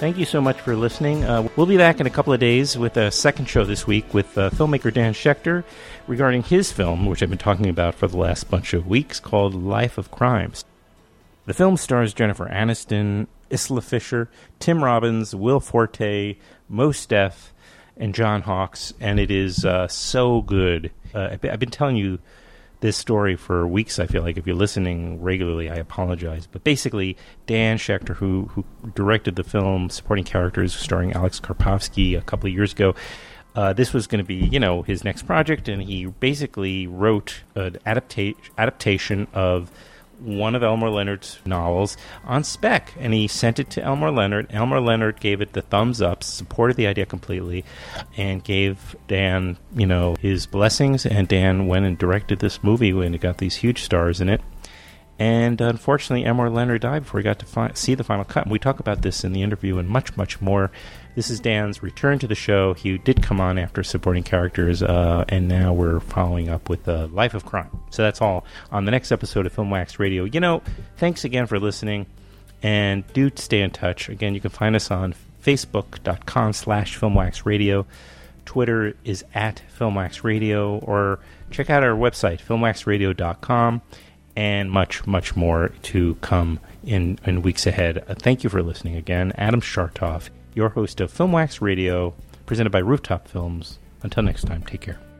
Thank you so much for listening. Uh, we'll be back in a couple of days with a second show this week with uh, filmmaker Dan Schechter regarding his film, which I've been talking about for the last bunch of weeks, called Life of Crimes. The film stars Jennifer Aniston, Isla Fisher, Tim Robbins, Will Forte, Mos Def, and John Hawkes, and it is uh, so good. Uh, I've been telling you this story for weeks, I feel like. If you're listening regularly, I apologize. But basically, Dan Schechter, who who directed the film Supporting Characters starring Alex Karpovsky a couple of years ago, uh, this was going to be, you know, his next project, and he basically wrote an adapta- adaptation of one of Elmore Leonard's novels on spec, and he sent it to Elmore Leonard. Elmore Leonard gave it the thumbs up, supported the idea completely, and gave Dan, you know, his blessings, and Dan went and directed this movie, and it got these huge stars in it. And unfortunately, Elmore Leonard died before he got to fi- see the final cut. And we talk about this in the interview and much, much more. This is Dan's return to the show. He did come on after Supporting Characters, uh, and now we're following up with uh, Life of Crime. So that's all on the next episode of Film Wax Radio. You know, thanks again for listening, and do stay in touch. Again, you can find us on Facebook.com slash FilmWaxRadio. Twitter is at FilmWaxRadio, or check out our website, film wax radio dot com. And much, much more to come in, in weeks ahead. Uh, thank you for listening again. Adam Schartoff, your host of Film Wax Radio, presented by Rooftop Films. Until next time, take care.